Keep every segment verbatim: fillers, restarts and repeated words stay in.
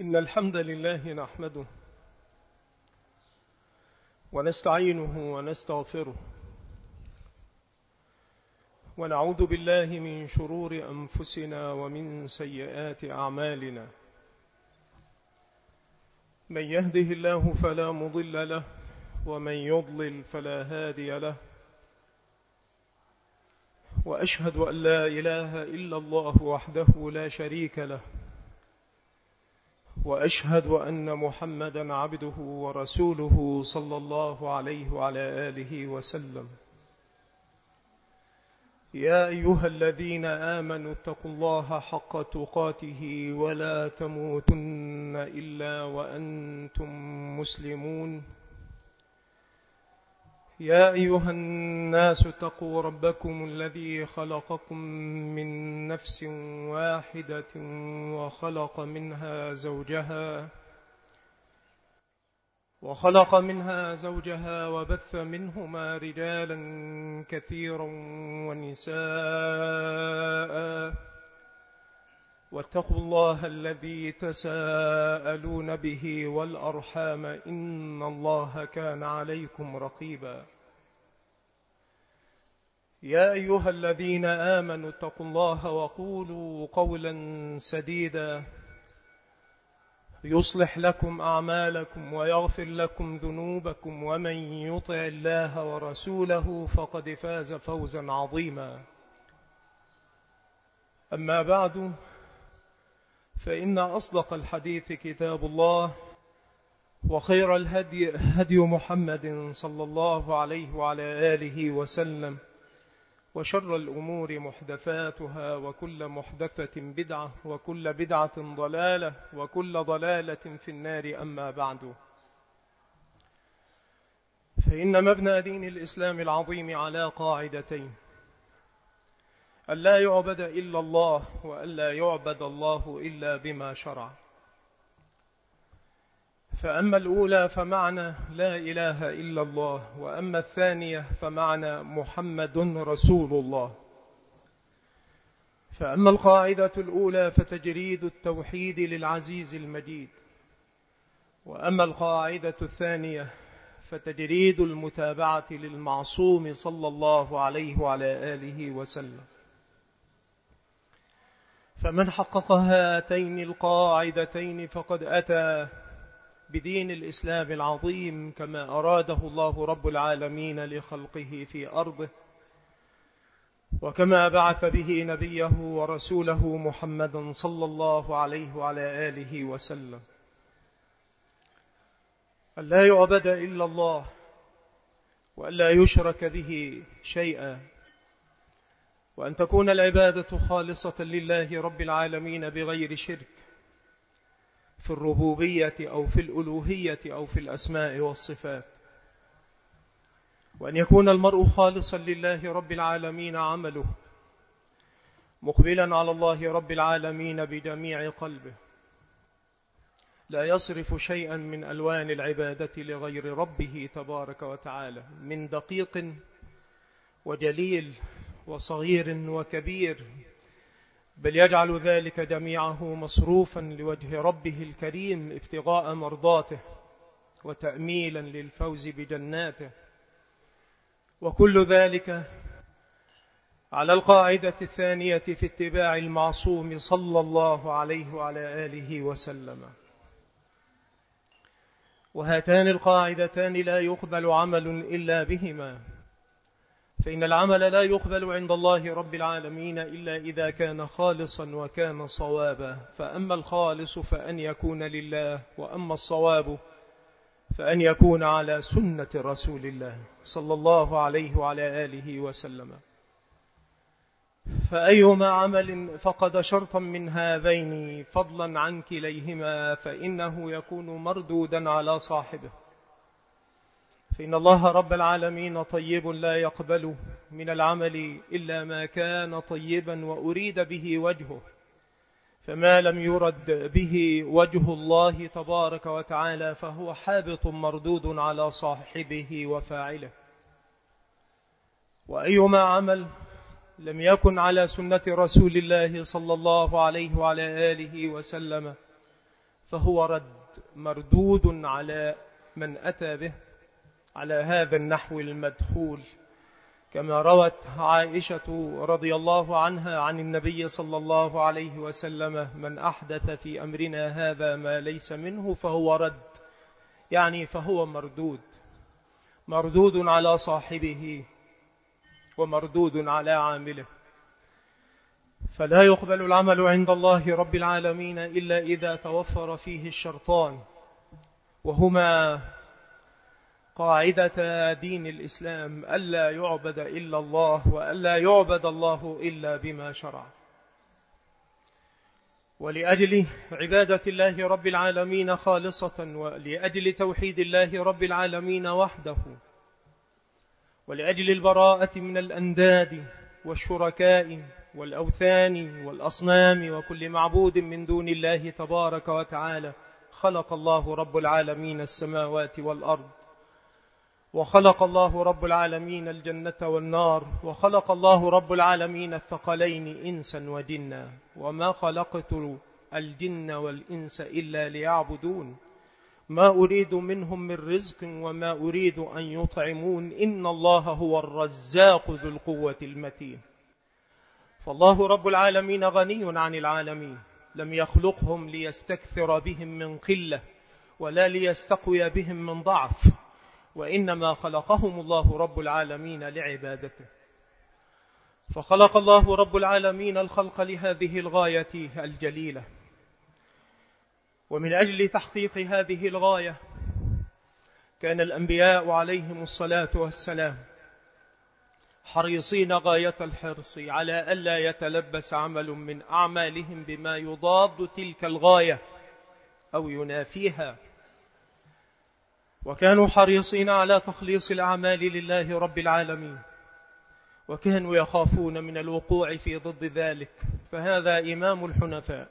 إن الحمد لله نحمده ونستعينه ونستغفره ونعوذ بالله من شرور أنفسنا ومن سيئات أعمالنا. من يهده الله فلا مضل له ومن يضلل فلا هادي له، وأشهد أن لا إله إلا الله وحده لا شريك له، وأشهد أن محمدا عبده ورسوله صلى الله عليه وعلى آله وسلم. يا أيها الذين آمنوا اتقوا الله حق تقاته ولا تموتن إلا وأنتم مسلمون. يا أيها الناس اتقوا ربكم الذي خلقكم من نفس واحدة وخلق منها زوجها وخلق منها زوجها وبث منهما رجالا كثيرا ونساء، واتقوا الله الذي تساءلون به والأرحام إن الله كان عليكم رقيبا. يا أيها الذين آمنوا اتقوا الله وقولوا قولا سديدا يصلح لكم أعمالكم ويغفر لكم ذنوبكم، ومن يطع الله ورسوله فقد فاز فوزا عظيما. أما بعد، فإن أصدق الحديث كتاب الله، وخير الهدي هدي محمد صلى الله عليه وعلى آله وسلم، وشر الأمور محدثاتها، وكل محدثة بدعة، وكل بدعة ضلالة، وكل ضلالة في النار. أما بعد، فإن مبنى دين الإسلام العظيم على قاعدتين: ألا يعبد إلا الله، وألا يعبد الله إلا بما شرع. فأما الأولى فمعنى لا إله إلا الله، وأما الثانية فمعنى محمد رسول الله. فأما القاعدة الأولى فتجريد التوحيد للعزيز المجيد، وأما القاعدة الثانية فتجريد المتابعة للمعصوم صلى الله عليه وعلى آله وسلم. فمن حقق هاتين القاعدتين فقد أتى بدين الإسلام العظيم كما أراده الله رب العالمين لخلقه في أرضه، وكما بعث به نبيه ورسوله محمد صلى الله عليه وعلى آله وسلم. ألا يعبد إلا الله، وألا يشرك به شيئا، وأن تكون العبادة خالصة لله رب العالمين بغير شرك في الربوبية أو في الألوهية أو في الأسماء والصفات، وأن يكون المرء خالصا لله رب العالمين عمله، مقبلا على الله رب العالمين بجميع قلبه، لا يصرف شيئا من ألوان العبادة لغير ربه تبارك وتعالى، من دقيق وجليل وصغير وكبير، بل يجعل ذلك جميعه مصروفا لوجه ربه الكريم ابتغاء مرضاته وتأميلا للفوز بجناته، وكل ذلك على القاعدة الثانية في اتباع المعصوم صلى الله عليه وعلى آله وسلم. وهاتان القاعدتان لا يقبل عمل إلا بهما، فإن العمل لا يقبل عند الله رب العالمين إلا إذا كان خالصا وكان صوابا. فأما الخالص فأن يكون لله، وأما الصواب فأن يكون على سنة رسول الله صلى الله عليه وعلى آله وسلم. فأيما عمل فقد شرطا من هذين فضلا عن كليهما فإنه يكون مردودا على صاحبه، فإن الله رب العالمين طيب لا يقبل من العمل إلا ما كان طيبا وأريد به وجهه، فما لم يرد به وجه الله تبارك وتعالى فهو حابط مردود على صاحبه وفاعله. وأيما عمل لم يكن على سنة رسول الله صلى الله عليه وعلى آله وسلم فهو رد مردود على من أتى به على هذا النحو المدخول، كما روت عائشة رضي الله عنها عن النبي صلى الله عليه وسلم: من أحدث في أمرنا هذا ما ليس منه فهو رد، يعني فهو مردود، مردود على صاحبه ومردود على عامله. فلا يقبل العمل عند الله رب العالمين إلا إذا توفر فيه الشرطان، وهما قاعدة دين الإسلام: ألا يعبد إلا الله، وألا يعبد الله إلا بما شرع. ولأجل عبادة الله رب العالمين خالصة، ولأجل توحيد الله رب العالمين وحده، ولأجل البراءة من الأنداد والشركاء والأوثان والأصنام وكل معبود من دون الله تبارك وتعالى، خلق الله رب العالمين السماوات والأرض، وخلق الله رب العالمين الجنة والنار، وخلق الله رب العالمين الثقلين إنسا وجنا، وما خلقت الجن والإنس إلا ليعبدون، ما أريد منهم من رزق وما أريد أن يطعمون، إن الله هو الرزاق ذو القوة المتين. فالله رب العالمين غني عن العالمين، لم يخلقهم ليستكثر بهم من قلة ولا ليستقوي بهم من ضعف، وإنما خلقهم الله رب العالمين لعبادته. فخلق الله رب العالمين الخلق لهذه الغاية الجليلة، ومن أجل تحقيق هذه الغاية كان الأنبياء عليهم الصلاة والسلام حريصين غاية الحرص على ألا يتلبس عمل من أعمالهم بما يضاد تلك الغاية أو ينافيها، وكانوا حريصين على تخليص الأعمال لله رب العالمين، وكانوا يخافون من الوقوع في ضد ذلك. فهذا إمام الحنفاء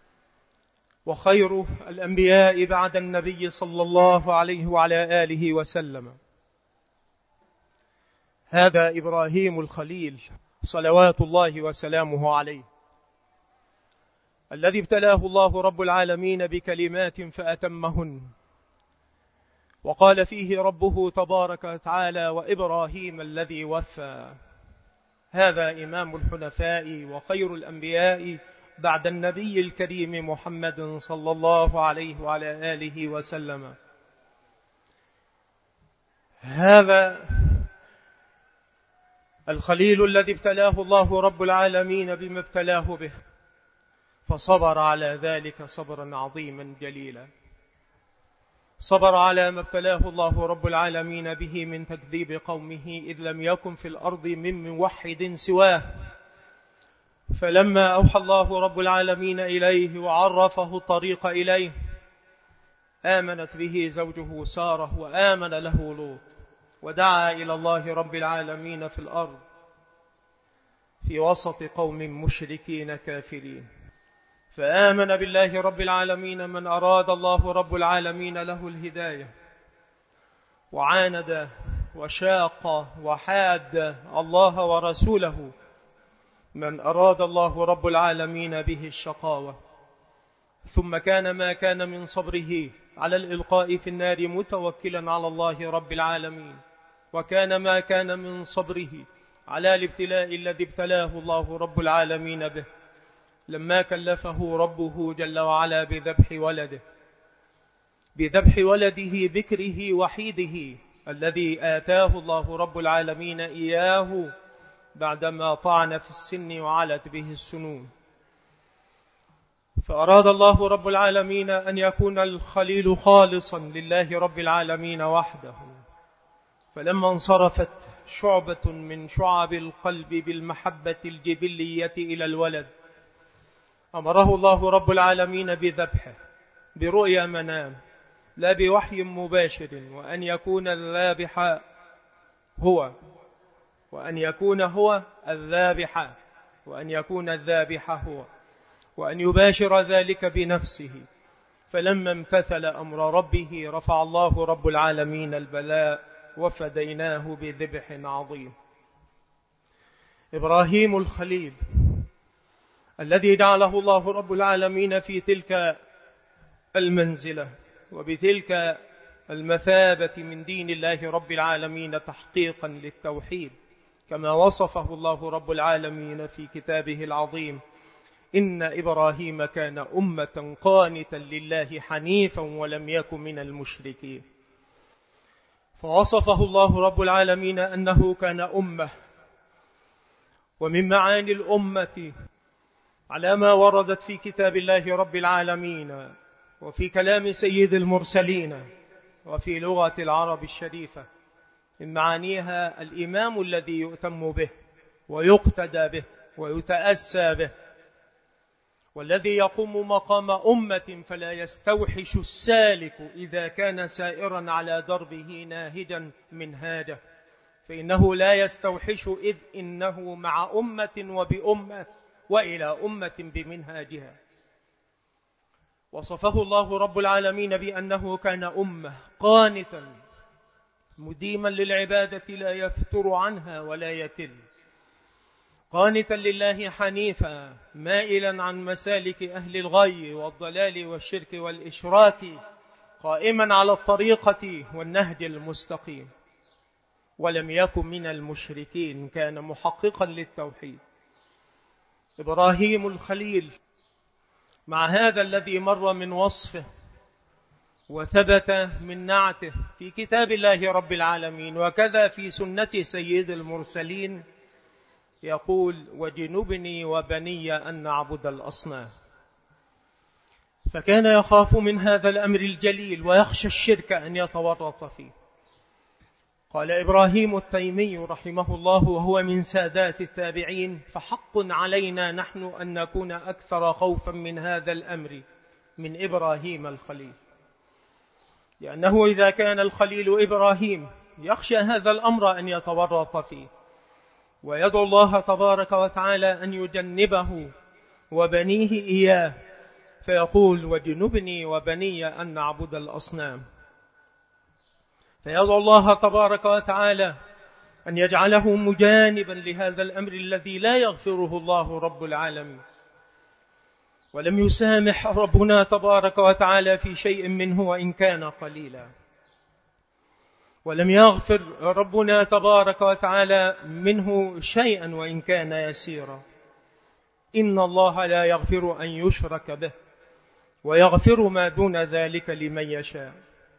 وخير الأنبياء بعد النبي صلى الله عليه وعلى آله وسلم، هذا إبراهيم الخليل صلوات الله وسلامه عليه، الذي ابتلاه الله رب العالمين بكلمات فأتمهن، وقال فيه ربه تبارك وتعالى: وإبراهيم الذي وفى. هذا إمام الحنفاء وخير الأنبياء بعد النبي الكريم محمد صلى الله عليه وعلى آله وسلم. هذا الخليل الذي ابتلاه الله رب العالمين بما ابتلاه به، فصبر على ذلك صبرا عظيما جليلا، صبر على ما ابتلاه الله رب العالمين به من تكذيب قومه، إذ لم يكن في الأرض من موحد سواه. فلما أوحى الله رب العالمين إليه وعرفه الطريق إليه، آمنت به زوجه سارة وآمن له لوط، ودعا إلى الله رب العالمين في الأرض في وسط قوم مشركين كافرين، فآمن بالله رب العالمين من أراد الله رب العالمين له الهداية، وعاند وشاق وحاد الله ورسوله من أراد الله رب العالمين به الشقاوة. ثم كان ما كان من صبره على الإلقاء في النار متوكلا على الله رب العالمين، وكان ما كان من صبره على الابتلاء الذي ابتلاه الله رب العالمين به لما كلفه ربه جل وعلا بذبح ولده بذبح ولده بكره وحيده الذي آتاه الله رب العالمين إياه بعدما طعن في السن وعلت به السنون. فأراد الله رب العالمين أن يكون الخليل خالصا لله رب العالمين وحده، فلما انصرفت شعبة من شعب القلب بالمحبة الجبلية إلى الولد، أمره الله رب العالمين بذبحه برؤيا منام، لا بوحي مباشر، وأن يكون الذابح هو وأن يكون هو الذابح وأن يكون الذابح هو وأن يباشر ذلك بنفسه. فلما امتثل أمر ربه رفع الله رب العالمين البلاء وفديناه بذبح عظيم. إبراهيم الخليل الذي جعله الله رب العالمين في تلك المنزلة وبتلك المثابة من دين الله رب العالمين تحقيقا للتوحيد، كما وصفه الله رب العالمين في كتابه العظيم: إن إبراهيم كان أمة قانتا لله حنيفا ولم يكن من المشركين. فوصفه الله رب العالمين أنه كان أمة. ومن معاني الأمة على ما وردت في كتاب الله رب العالمين وفي كلام سيد المرسلين وفي لغة العرب الشريفة، من معانيها الإمام الذي يؤتم به ويقتدى به ويتأسى به، والذي يقوم مقام أمة فلا يستوحش السالك إذا كان سائرا على دربه ناهجا منهاجه، فإنه لا يستوحش إذ إنه مع أمة وبأمة وإلى أمة بمنهاجها. وصفه الله رب العالمين بأنه كان أمة قانتا مديما للعبادة لا يفتر عنها ولا يتل، قانتا لله حنيفا مائلا عن مسالك أهل الغي والضلال والشرك والإشراك، قائما على الطريقة والنهج المستقيم، ولم يكن من المشركين، كان محققا للتوحيد. إبراهيم الخليل مع هذا الذي مر من وصفه وثبت من نعته في كتاب الله رب العالمين وكذا في سنة سيد المرسلين، يقول: وجنبني وبني أن نعبد الأصنام. فكان يخاف من هذا الأمر الجليل ويخشى الشرك أن يتورط فيه. قال إبراهيم التيمي رحمه الله وهو من سادات التابعين: فحق علينا نحن أن نكون أكثر خوفا من هذا الأمر من إبراهيم الخليل، لأنه إذا كان الخليل إبراهيم يخشى هذا الأمر أن يتورط فيه، ويدعو الله تبارك وتعالى أن يجنبه وبنيه إياه، فيقول: وجنبني وبني أن نعبد الأصنام. فيدعو الله تبارك وتعالى أن يجعله مجانبا لهذا الأمر الذي لا يغفره الله رب العالمين. ولم يسامح ربنا تبارك وتعالى في شيء منه وإن كان قليلا، ولم يغفر ربنا تبارك وتعالى منه شيئا وإن كان يسيرا. إن الله لا يغفر أن يشرك به ويغفر ما دون ذلك لمن يشاء.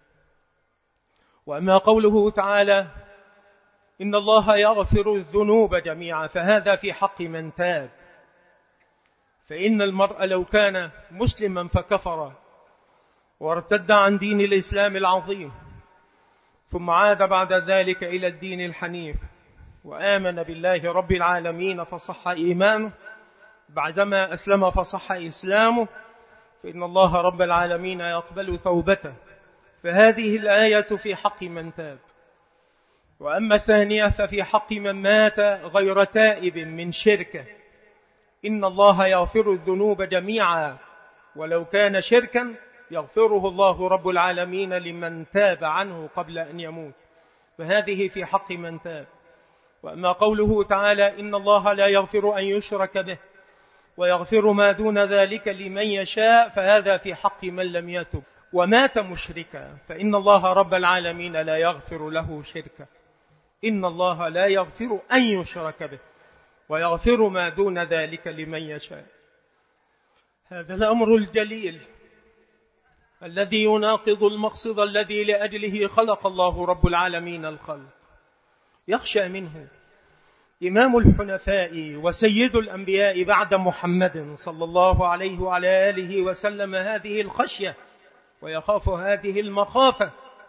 وأما قوله تعالى: إن الله يغفر الذنوب جميعا، فهذا في حق من تاب. فإن المرء لو كان مسلما فكفر وارتد عن دين الإسلام العظيم ثم عاد بعد ذلك إلى الدين الحنيف وآمن بالله رب العالمين فصح إيمانه، بعدما أسلم فصح إسلامه، فإن الله رب العالمين يقبل توبته. فهذه الآية في حق من تاب. وأما الثانية ففي حق من مات غير تائب من شركه. إن الله يغفر الذنوب جميعا، ولو كان شركا يغفره الله رب العالمين لمن تاب عنه قبل أن يموت، فهذه في حق من تاب. وأما قوله تعالى: إن الله لا يغفر أن يشرك به ويغفر ما دون ذلك لمن يشاء، فهذا في حق من لم يتب ومات مشركا، فإن الله رب العالمين لا يغفر له شركا. إن الله لا يغفر أن يشرك به ويغفر ما دون ذلك لمن يشاء. هذا الأمر الجليل الذي يناقض المقصد الذي لأجله خلق الله رب العالمين الخلق، يخشى منه إمام الحنفاء وسيد الأنبياء بعد محمد صلى الله عليه وعلى آله وسلم هذه الخشية، ويخاف هذه المخافة،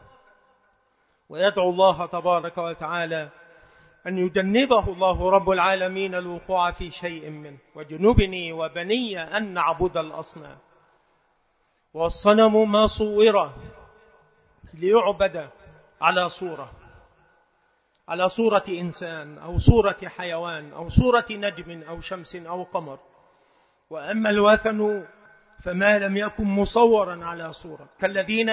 ويدعو الله تبارك وتعالى أن يجنبه الله رب العالمين الوقوع في شيء منه. وجنبني وبني أن نعبد الأصنام. والصنم ما صور ليعبد على صورة على صورة إنسان أو صورة حيوان أو صورة نجم أو شمس أو قمر. وأما الوثن فما لم يكن مصورا على صورة، كالذين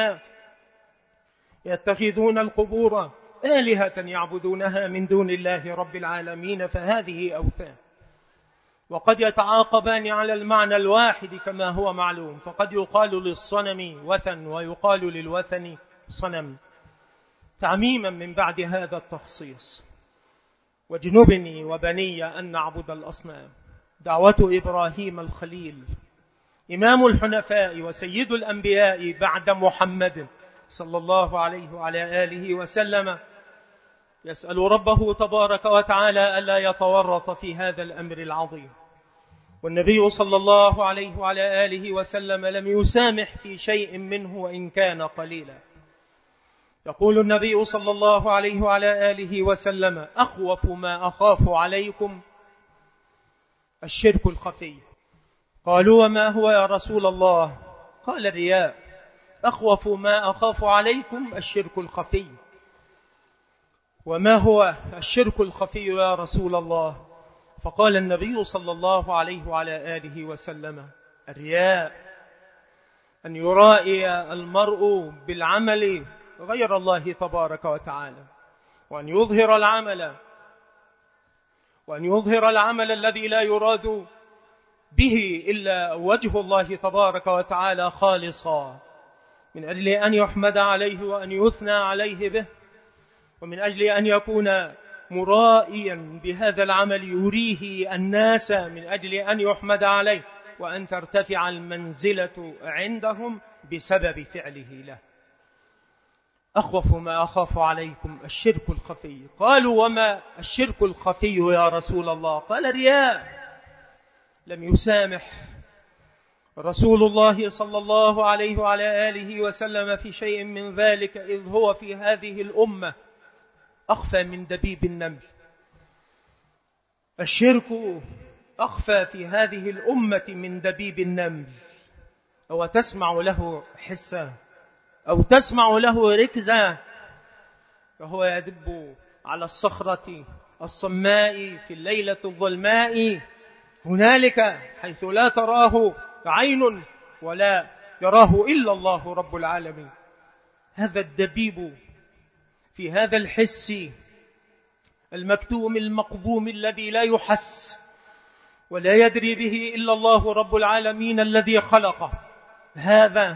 يتخذون القبور آلهة يعبدونها من دون الله رب العالمين، فهذه أوثان. وقد يتعاقبان على المعنى الواحد كما هو معلوم، فقد يقال للصنم وثن ويقال للوثن صنم، تعميما من بعد هذا التخصيص. واجنبني وبني أن نعبد الأصنام، دعوة إبراهيم الخليل إمام الحنفاء وسيد الأنبياء بعد محمد صلى الله عليه وعلى آله وسلم، يسأل ربه تبارك وتعالى ألا يتورط في هذا الأمر العظيم. والنبي صلى الله عليه وعلى آله وسلم لم يسامح في شيء منه وإن كان قليلا. يقول النبي صلى الله عليه وعلى آله وسلم: أخوف ما أخاف عليكم الشرك الخفي. قالوا: وما هو يا رسول الله؟ قال: الرياء. أخوف ما أخاف عليكم الشرك الخفي. وما هو الشرك الخفي يا رسول الله؟ فقال النبي صلى الله عليه وعلى آله وسلم: الرياء، أن يرائي المرء بالعمل غير الله تبارك وتعالى، وأن يظهر العمل وأن يظهر العمل الذي لا يراد به إلا وجه الله تبارك وتعالى خالصا، من أجل أن يحمد عليه وأن يثنى عليه به، ومن أجل أن يكون مرائيا بهذا العمل يريه الناس من أجل أن يحمد عليه وأن ترتفع المنزلة عندهم بسبب فعله له. أخوف ما أخاف عليكم الشرك الخفي. قالوا: وما الشرك الخفي يا رسول الله؟ قال: الرياء. لم يسامح رسول الله صلى الله عليه وعلى آله وسلم في شيء من ذلك، إذ هو في هذه الأمة أخفى من دبيب النمل. الشرك أخفى في هذه الأمة من دبيب النمل، أو تسمع له حسا أو تسمع له ركزا، فهو يدب على الصخرة الصماء في الليلة الظلماء، هنالك حيث لا تراه عين ولا يراه إلا الله رب العالمين. هذا الدبيب في هذا الحس المكتوم المقذوم الذي لا يحس ولا يدري به إلا الله رب العالمين الذي خلقه، هذا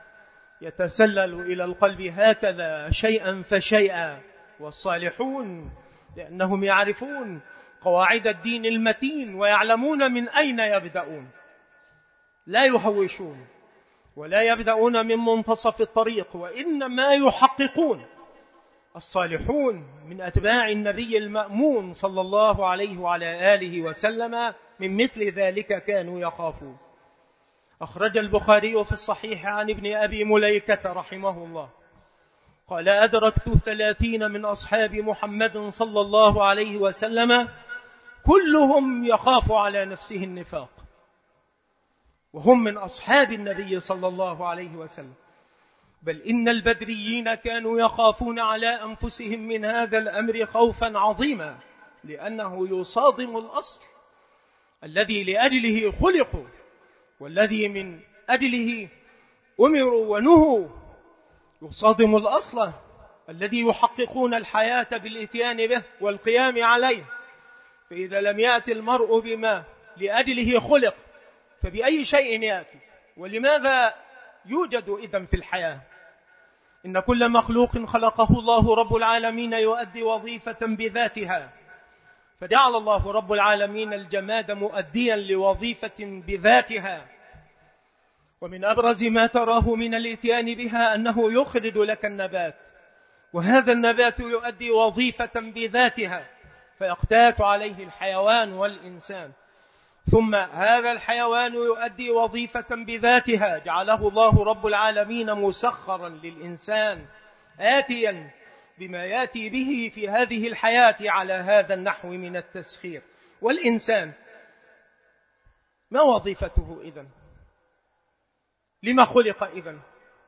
يتسلل إلى القلب هكذا شيئا فشيئا. والصالحون لأنهم يعرفون قواعد الدين المتين ويعلمون من أين يبدأون، لا يهوشون ولا يبدأون من منتصف الطريق، وإنما يحققون. الصالحون من أتباع النبي المأمون صلى الله عليه وعلى آله وسلم من مثل ذلك كانوا يخافون. أخرج البخاري في الصحيح عن ابن أبي مليكة رحمه الله قال: أدركت ثلاثين من أصحاب محمد صلى الله عليه وسلم كلهم يخاف على نفسه النفاق، وهم من أصحاب النبي صلى الله عليه وسلم، بل إن البدريين كانوا يخافون على أنفسهم من هذا الأمر خوفا عظيما، لأنه يصادم الأصل الذي لأجله خلقوا والذي من أجله أمروا ونهوا، يصادم الأصل الذي يحققون الحياة بالإتيان به والقيام عليه. فإذا لم يأتي المرء بما لأجله خلق فبأي شيء يأتي؟ ولماذا يوجد إذن في الحياة؟ إن كل مخلوق خلقه الله رب العالمين يؤدي وظيفة بذاتها، فجعل الله رب العالمين الجماد مؤديا لوظيفة بذاتها. ومن أبرز ما تراه من الإتيان بها أنه يخرج لك النبات، وهذا النبات يؤدي وظيفة بذاتها فيقتات عليه الحيوان والإنسان، ثم هذا الحيوان يؤدي وظيفة بذاتها جعله الله رب العالمين مسخرا للإنسان آتيا بما يأتي به في هذه الحياة على هذا النحو من التسخير. والإنسان ما وظيفته إذن؟ لما خلق إذن؟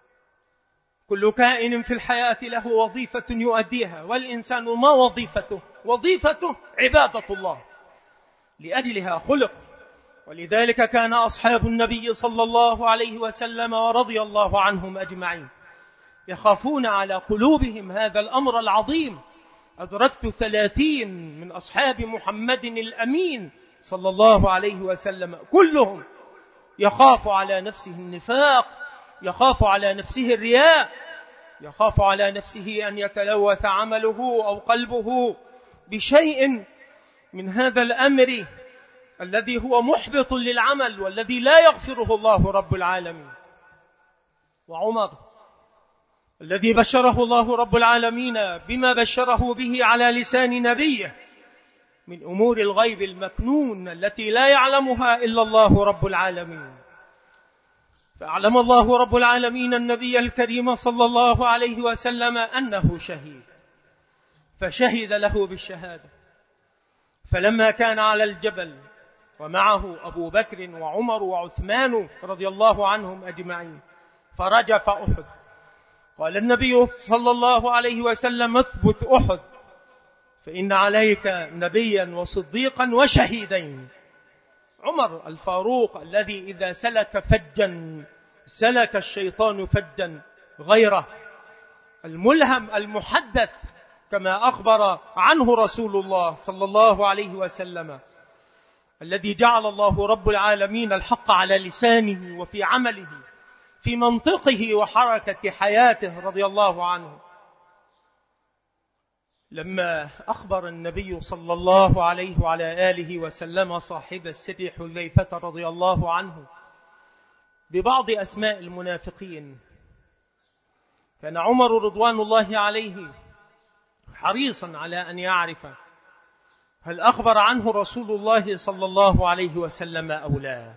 كل كائن في الحياة له وظيفة يؤديها، والإنسان ما وظيفته؟ وظيفته عبادة الله، لأجلها خلق. ولذلك كان أصحاب النبي صلى الله عليه وسلم ورضي الله عنهم أجمعين يخافون على قلوبهم هذا الأمر العظيم. أدركت ثلاثين من أصحاب محمد الأمين صلى الله عليه وسلم كلهم يخاف على نفسه النفاق، يخاف على نفسه الرياء، يخاف على نفسه أن يتلوث عمله أو قلبه بشيء من هذا الأمر الذي هو محبط للعمل والذي لا يغفره الله رب العالمين. وعمر الذي بشره الله رب العالمين بما بشره به على لسان نبيه من أمور الغيب المكنون التي لا يعلمها إلا الله رب العالمين، فأعلم الله رب العالمين النبي الكريم صلى الله عليه وسلم أنه شهيد، فشهد له بالشهادة. فلما كان على الجبل ومعه أبو بكر وعمر وعثمان رضي الله عنهم أجمعين فرجف أحد، قال النبي صلى الله عليه وسلم: اثبت أحد فإن عليك نبيا وصديقا وشهيدين. عمر الفاروق الذي إذا سلك فجا سلك الشيطان فجا غيره، الملهم المحدث كما أخبر عنه رسول الله صلى الله عليه وسلم، الذي جعل الله رب العالمين الحق على لسانه وفي عمله في منطقه وحركة حياته رضي الله عنه. لما أخبر النبي صلى الله عليه وعلى آله وسلم صاحب السر حذيفة رضي الله عنه ببعض أسماء المنافقين، كان عمر رضوان الله عليه حريصا على أن يعرف هل أخبر عنه رسول الله صلى الله عليه وسلم أو لا.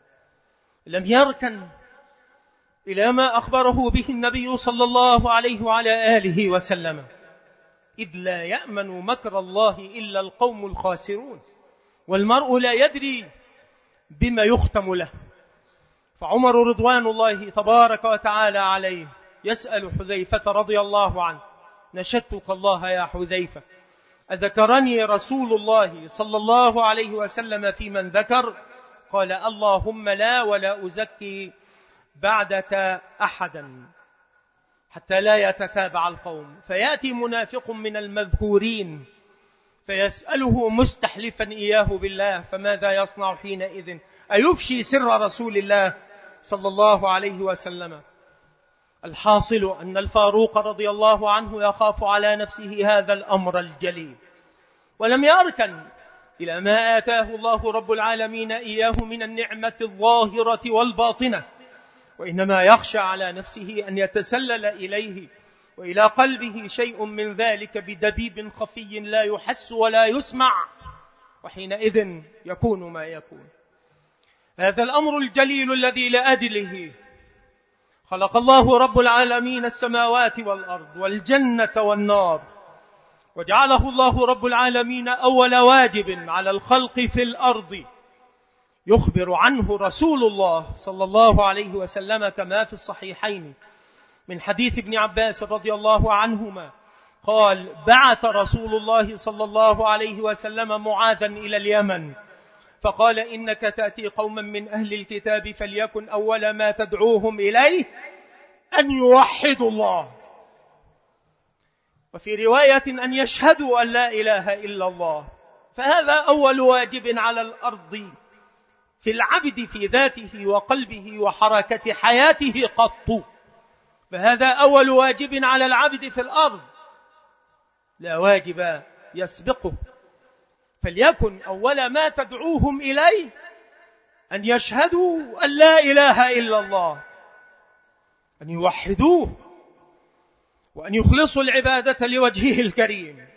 لم يركن إلى ما أخبره به النبي صلى الله عليه وعلى آله وسلم، إذ لا يأمن مكر الله إلا القوم الخاسرون، والمرء لا يدري بما يختم له. فعمر رضوان الله تبارك وتعالى عليه يسأل حذيفة رضي الله عنه: نشدتك الله يا حذيفة، أذكرني رسول الله صلى الله عليه وسلم في من ذكر؟ قال: اللهم لا، ولا أزكي بعدك أحدا، حتى لا يتتابع القوم. فيأتي منافق من المذكورين فيسأله مستحلفا إياه بالله، فماذا يصنع حينئذ؟ أيفشي سر رسول الله صلى الله عليه وسلم؟ الحاصل أن الفاروق رضي الله عنه يخاف على نفسه هذا الأمر الجليل، ولم يركن إلى ما آتاه الله رب العالمين إياه من النعمة الظاهرة والباطنة، وإنما يخشى على نفسه أن يتسلل إليه وإلى قلبه شيء من ذلك بدبيب خفي لا يحس ولا يسمع، وحينئذ يكون ما يكون. هذا الأمر الجليل الذي لأجله خلق الله رب العالمين السماوات والأرض والجنة والنار، وجعله الله رب العالمين أول واجب على الخلق في الأرض يخبر عنه رسول الله صلى الله عليه وسلم كما في الصحيحين من حديث ابن عباس رضي الله عنهما قال: بعث رسول الله صلى الله عليه وسلم معاذا إلى اليمن فقال: إنك تأتي قوما من أهل الكتاب فليكن أول ما تدعوهم إليه أن يوحدوا الله، وفي رواية أن يشهدوا أن لا إله إلا الله. فهذا أول واجب على الأرض في العبد في ذاته وقلبه وحركة حياته قط، فهذا أول واجب على العبد في الأرض، لا واجب يسبقه. فليكن أول ما تدعوهم إليه أن يشهدوا أن لا إله إلا الله، أن يوحدوه، وأن يخلصوا العبادة لوجهه الكريم.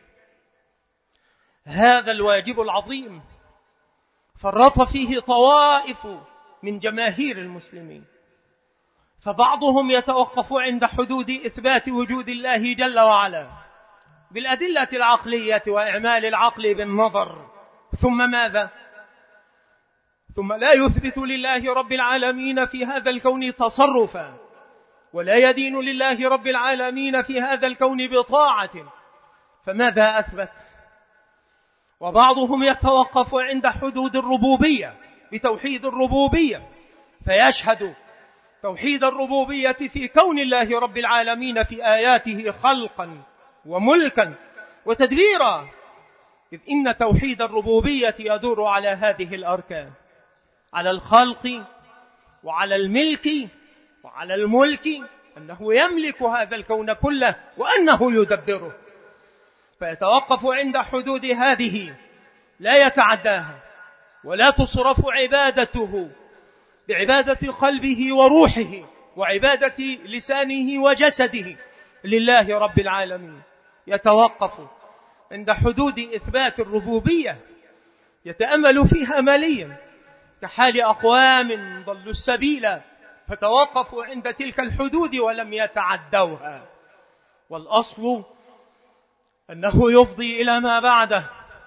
هذا الواجب العظيم فرط فيه طوائف من جماهير المسلمين، فبعضهم يتوقف عند حدود إثبات وجود الله جل وعلا بالأدلة العقلية وإعمال العقل بالنظر، ثم ماذا؟ ثم لا يثبت لله رب العالمين في هذا الكون تصرفا، ولا يدين لله رب العالمين في هذا الكون بطاعة، فماذا أثبت؟ وبعضهم يتوقف عند حدود الربوبية بتوحيد الربوبية، فيشهد توحيد الربوبية في كون الله رب العالمين في آياته خلقا وملكا وتدبيرا، إذ إن توحيد الربوبية يدور على هذه الأركان: على الخلق وعلى الملك وعلى الملك، أنه يملك هذا الكون كله وأنه يدبره، فيتوقف عند حدود هذه لا يتعداها، ولا تصرف عبادته بعبادة قلبه وروحه وعبادة لسانه وجسده لله رب العالمين. يتوقف عند حدود إثبات الربوبية، يتأمل فيها مليا، كحال أقوام ضلوا السبيل فتوقفوا عند تلك الحدود ولم يتعدوها. والأصل أنه يفضي إلى ما بعده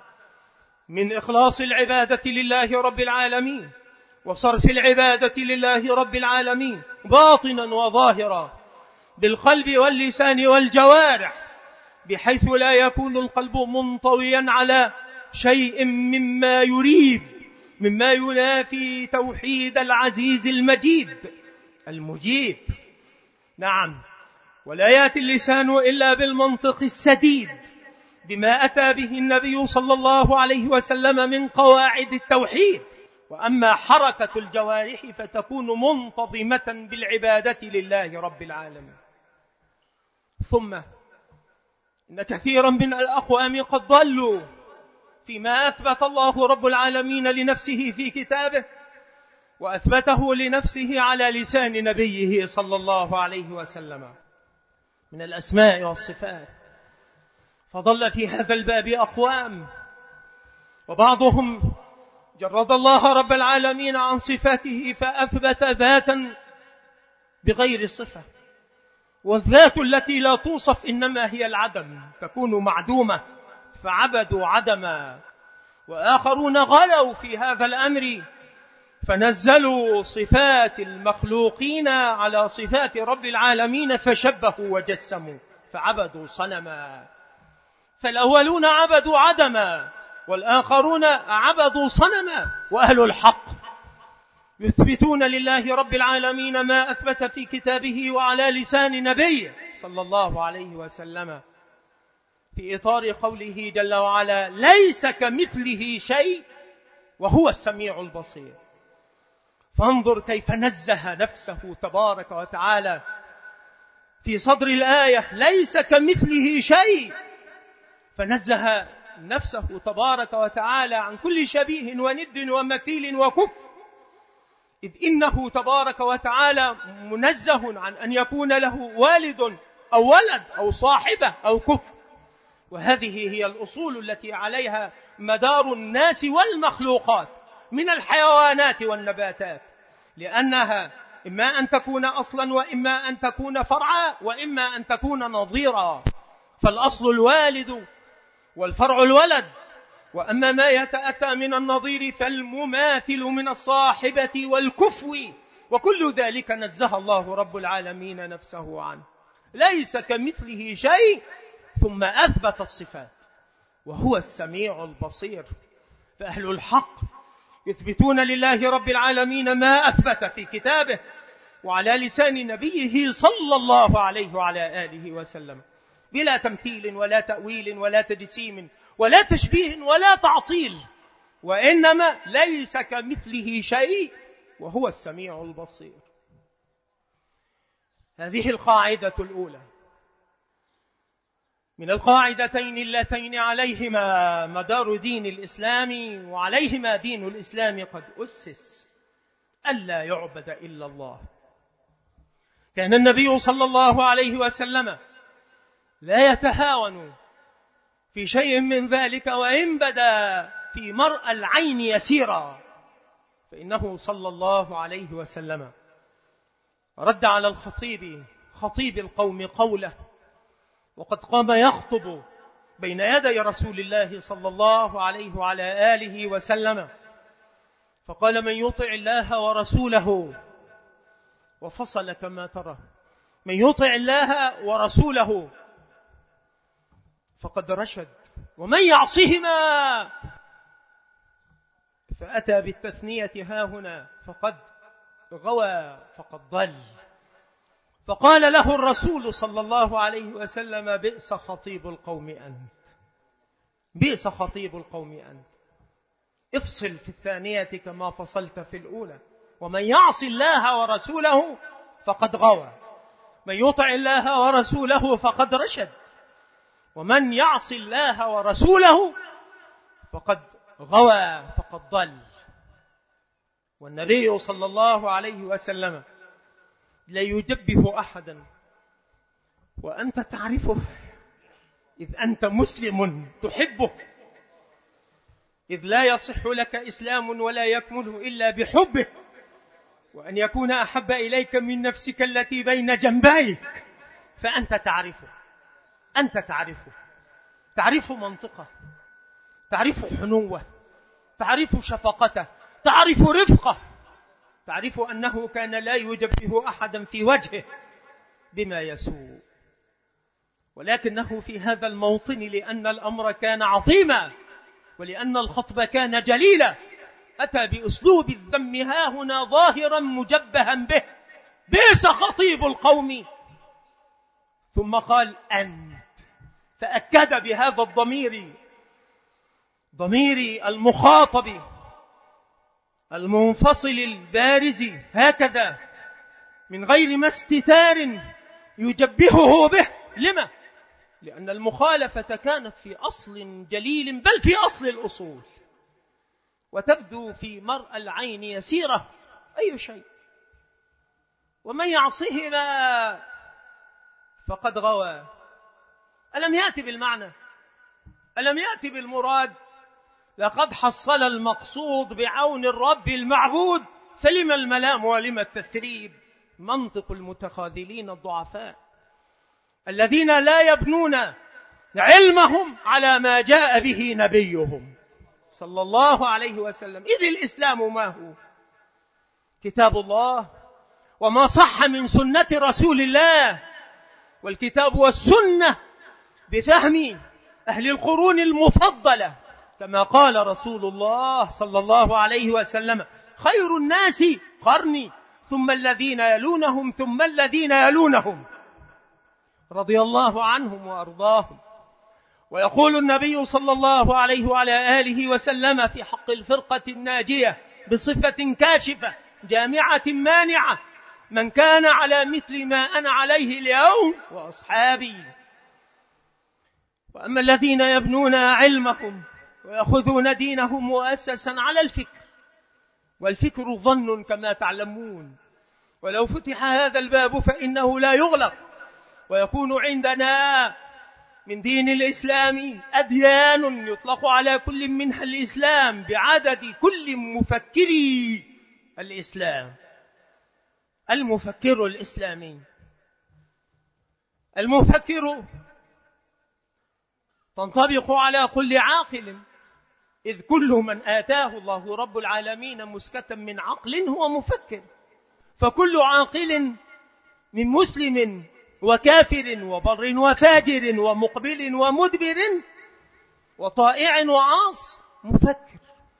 من إخلاص العبادة لله رب العالمين وصرف العبادة لله رب العالمين باطنا وظاهرا بالقلب واللسان والجوارح، بحيث لا يكون القلب منطويا على شيء مما يريب، مما ينافي توحيد العزيز المجيد المجيب. نعم، ولا يأتي اللسان إلا بالمنطق السديد بما أتى به النبي صلى الله عليه وسلم من قواعد التوحيد. وأما حركة الجوارح فتكون منتظمة بالعبادة لله رب العالمين. ثم إن كثيرا من الأقوام قد ضلوا فيما أثبت الله رب العالمين لنفسه في كتابه وأثبته لنفسه على لسان نبيه صلى الله عليه وسلم من الأسماء والصفات، فضل في هذا الباب أقوام، وبعضهم جرد الله رب العالمين عن صفاته فأثبت ذاتا بغير صفة، والذات التي لا توصف إنما هي العدم، تكون معدومة فعبدوا عدما. وآخرون غلوا في هذا الأمر فنزلوا صفات المخلوقين على صفات رب العالمين فشبهوا وجسموا فعبدوا صنما. فالأولون عبدوا عدما والآخرون عبدوا صنما. وأهل الحق يثبتون لله رب العالمين ما أثبت في كتابه وعلى لسان نبيه صلى الله عليه وسلم في إطار قوله جل وعلا: ليس كمثله شيء وهو السميع البصير. فانظر كيف نزه نفسه تبارك وتعالى في صدر الآية: ليس كمثله شيء، فنزه نفسه تبارك وتعالى عن كل شبيه وند ومثيل وكف، إذ إنه تبارك وتعالى منزه عن أن يكون له والد أو ولد أو صاحبة أو كف. وهذه هي الأصول التي عليها مدار الناس والمخلوقات من الحيوانات والنباتات، لأنها إما أن تكون أصلا وإما أن تكون فرعا وإما أن تكون نظيرا. فالأصل الوالد والفرع الولد، وأما ما يتأتى من النظير فالمماثل من الصاحبة والكفو، وكل ذلك نزه الله رب العالمين نفسه عنه. ليس كمثله شيء، ثم أثبت الصفات وهو السميع البصير. فأهل الحق يثبتون لله رب العالمين ما أثبت في كتابه وعلى لسان نبيه صلى الله عليه وعلى آله وسلم، بلا تمثيل ولا تأويل ولا تجسيم ولا تشبيه ولا تعطيل، وإنما ليس كمثله شيء وهو السميع البصير. هذه القاعدة الأولى من القاعدتين اللتين عليهما مدار دين الإسلام وعليهما دين الإسلام قد أسس: ألا يعبد إلا الله. كان النبي صلى الله عليه وسلم لا يتهاون في شيء من ذلك، وإن بدا في مرء العين يسيرا، فإنه صلى الله عليه وسلم رد على الخطيب خطيب القوم قوله وقد قام يخطب بين يدي رسول الله صلى الله عليه وعلى آله وسلم، فقال: من يطع الله ورسوله، وفصل كما ترى: من يطع الله ورسوله فقد رشد، ومن يعصهما، فأتى بالتثنية هاهنا فقد غوى فقد ضل. فقال له الرسول صلى الله عليه وسلم: بئس خطيب القوم أنت. بئس خطيب القوم أنت. افصل في الثانية كما فصلت في الأولى. ومن يعص الله ورسوله فقد غوى، من يطع الله ورسوله فقد رشد، ومن يعص الله ورسوله فقد غوى فقد ضل. والنبي صلى الله عليه وسلم لا يجبه أحدا وأنت تعرفه، إذ أنت مسلم تحبه، إذ لا يصح لك إسلام ولا يكمل إلا بحبه، وأن يكون أحب إليك من نفسك التي بين جنبيك، فأنت تعرفه، أنت تعرفه، تعرف منطقه، تعرف حنوه، تعرف شفقته، تعرف رفقه، تعرف أنه كان لا يجبه أحدا في وجهه بما يسوء، ولكنه في هذا الموطن لأن الأمر كان عظيما ولأن الخطب كان جليلا أتى بأسلوب الذم ها هنا ظاهرا مجبها به، بئس خطيب القوم، ثم قال أنت، فأكد بهذا الضمير، ضمير المخاطب المنفصل البارز هكذا من غير ما استتار يجبهه به. لما؟ لأن المخالفة كانت في أصل جليل، بل في أصل الأصول، وتبدو في مرء العين يسيرة أي شيء. ومن يعصهما فقد غوى. ألم يأتي بالمعنى؟ ألم يأتي بالمراد؟ لقد حصل المقصود بعون الرب المعبود، فلما الملام ولما التثريب؟ منطق المتخاذلين الضعفاء الذين لا يبنون علمهم على ما جاء به نبيهم صلى الله عليه وسلم. إذ الإسلام ما هو؟ كتاب الله وما صح من سنة رسول الله، والكتاب والسنة بفهم أهل القرون المفضلة، كما قال رسول الله صلى الله عليه وسلم: خير الناس قرني ثم الذين يلونهم ثم الذين يلونهم، رضي الله عنهم وأرضاهم. ويقول النبي صلى الله عليه وعلى آله وسلم في حق الفرقة الناجية بصفة كاشفة جامعة مانعة: من كان على مثل ما أنا عليه اليوم وأصحابي. وأما الذين يبنون علمهم ويأخذون دينهم مؤسسا على الفكر، والفكر ظن كما تعلمون، ولو فتح هذا الباب فإنه لا يغلق، ويكون عندنا من دين الإسلام أديان يطلق على كل منها الإسلام بعدد كل مفكري الإسلام. المفكر الإسلامي، المفكر تنطبق على كل عاقل، إذ كل من آتاه الله رب العالمين مسكة من عقل هو مفكر، فكل عاقل من مسلم وكافر وبر وفاجر ومقبل ومدبر وطائع وعاص مفكر.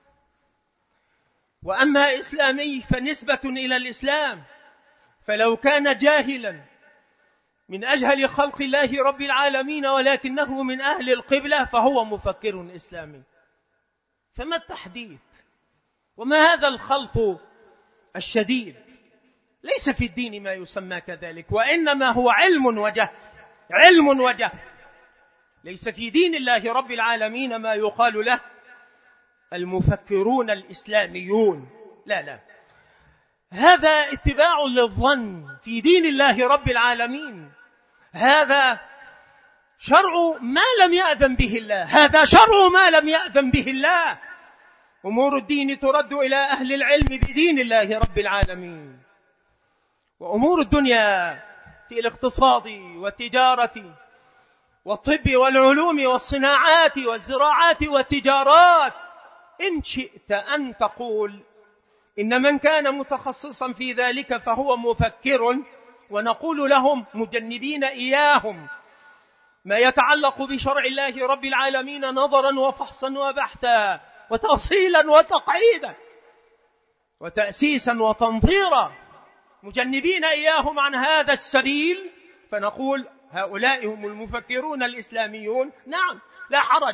وأما إسلامي فنسبة إلى الإسلام، فلو كان جاهلا من أجهل خلق الله رب العالمين ولكنه من أهل القبلة فهو مفكر إسلامي. فما التحديث؟ وما هذا الخلط الشديد؟ ليس في الدين ما يسمى كذلك، وإنما هو علم وجهل، علم وجهل. ليس في دين الله رب العالمين ما يقال له المفكرون الإسلاميون، لا لا، هذا اتباع للظن في دين الله رب العالمين. هذا شرع ما لم يأذن به الله، هذا شرع ما لم يأذن به الله. أمور الدين ترد إلى أهل العلم بدين الله رب العالمين، وأمور الدنيا في الاقتصاد والتجارة والطب والعلوم والصناعات والزراعات والتجارات. إن شئت أن تقول إن من كان متخصصا في ذلك فهو مفكر، ونقول لهم مجنبين إياهم ما يتعلق بشرع الله رب العالمين نظرا وفحصا وبحثا وتأصيلا وتقعيدا وتأسيسا وتنظيرا، مجنبين إياهم عن هذا السبيل، فنقول هؤلاء هم المفكرون الإسلاميون. نعم، لا حرج،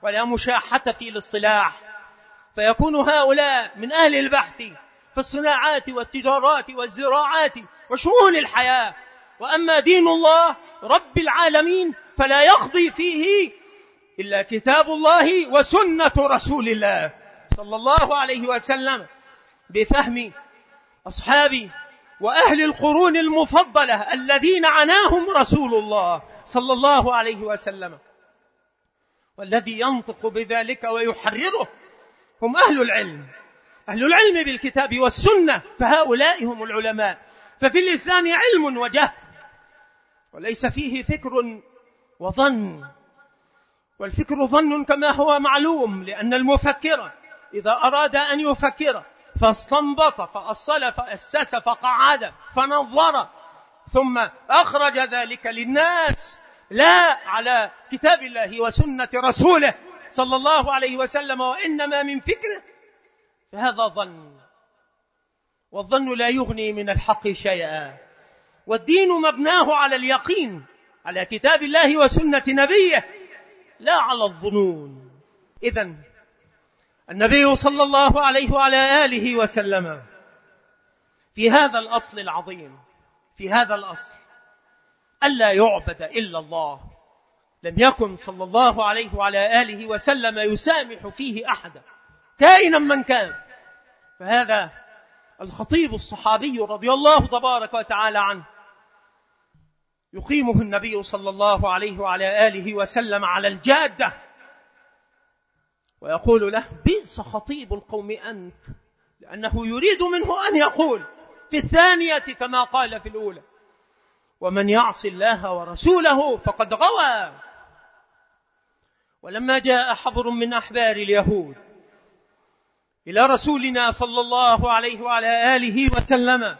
ولا مشاحة في الاصطلاح، فيكون هؤلاء من أهل البحث في الصناعات والتجارات والزراعات وشؤون الحياة. وأما دين الله رب العالمين فلا يقضي فيه إلا كتاب الله وسنة رسول الله صلى الله عليه وسلم بفهم أصحاب وأهل القرون المفضلة الذين عناهم رسول الله صلى الله عليه وسلم. والذي ينطق بذلك ويحرره هم أهل العلم، أهل العلم بالكتاب والسنة، فهؤلاء هم العلماء. ففي الإسلام علم وجهل، وليس فيه فكر وظن، والفكر ظن كما هو معلوم، لأن المفكر إذا أراد أن يفكر فاستنبط فأصل فأسس فقعد فنظر ثم أخرج ذلك للناس لا على كتاب الله وسنة رسوله صلى الله عليه وسلم، وإنما من فكره، فهذا ظن، والظن لا يغني من الحق شيئا. والدين مبناه على اليقين، على كتاب الله وسنة نبيه، لا على الظنون. إذن النبي صلى الله عليه وعلى آله وسلم في هذا الأصل العظيم، في هذا الأصل ألا يعبد إلا الله، لم يكن صلى الله عليه وعلى آله وسلم يسامح فيه أحدا كائنا من كان. فهذا الخطيب الصحابي رضي الله تبارك وتعالى عنه يقيمه النبي صلى الله عليه وعلى آله وسلم على الجادة ويقول له: بئس خطيب القوم أنت، لأنه يريد منه أن يقول في الثانية كما قال في الأولى: ومن يعص الله ورسوله فقد غوى. ولما جاء حبر من أحبار اليهود إلى رسولنا صلى الله عليه وعلى آله وسلم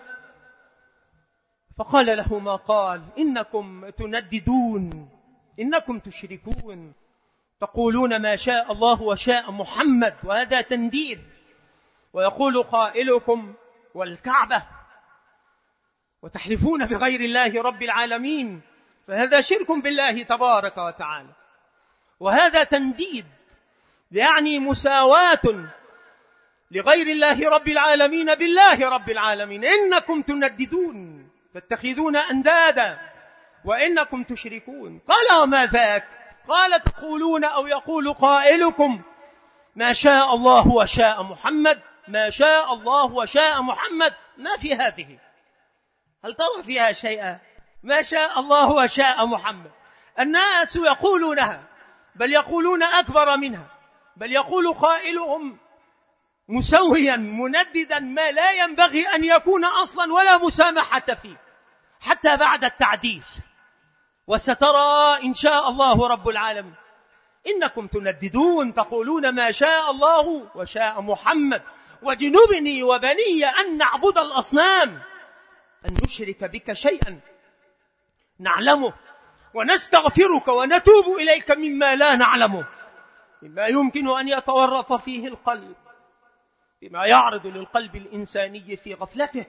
فقال له ما قال: إنكم تنددون، إنكم تشركون، تقولون ما شاء الله وشاء محمد، وهذا تنديد. ويقول قائلكم والكعبة، وتحلفون بغير الله رب العالمين، فهذا شرك بالله تبارك وتعالى، وهذا تنديد، يعني مساواة لغير الله رب العالمين بالله رب العالمين. إنكم تنددون تتخذون أندادا وإنكم تشركون. قال: وما ذاك؟ قال: تقولون أو يقول قائلكم ما شاء الله وشاء محمد، ما شاء الله وشاء محمد، ما في هذه، هل ترى فيها شيئا؟ ما شاء الله وشاء محمد، الناس يقولونها، بل يقولون أكبر منها، بل يقول قائلهم مسويا منددا ما لا ينبغي أن يكون أصلا ولا مسامحة فيه حتى بعد التعديل. وسترى إن شاء الله رب العالمين. إنكم تنددون تقولون ما شاء الله وشاء محمد، وجنبني وبني أن نعبد الأصنام، أن نشرك بك شيئا نعلمه ونستغفرك ونتوب إليك مما لا نعلمه، مما يمكن أن يتورط فيه القلب، بما يعرض للقلب الإنساني في غفلته،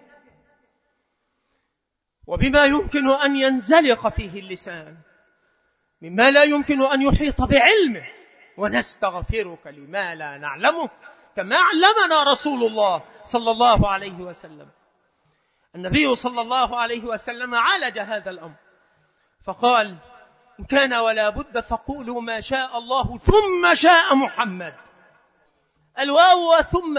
وبما يمكن أن ينزلق فيه اللسان، مما لا يمكن أن يحيط بعلمه، ونستغفرك لما لا نعلمه، كما علمنا رسول الله صلى الله عليه وسلم. النبي صلى الله عليه وسلم عالج هذا الأمر فقال: إن كان ولا بد فقولوا ما شاء الله ثم شاء محمد. الواو ثم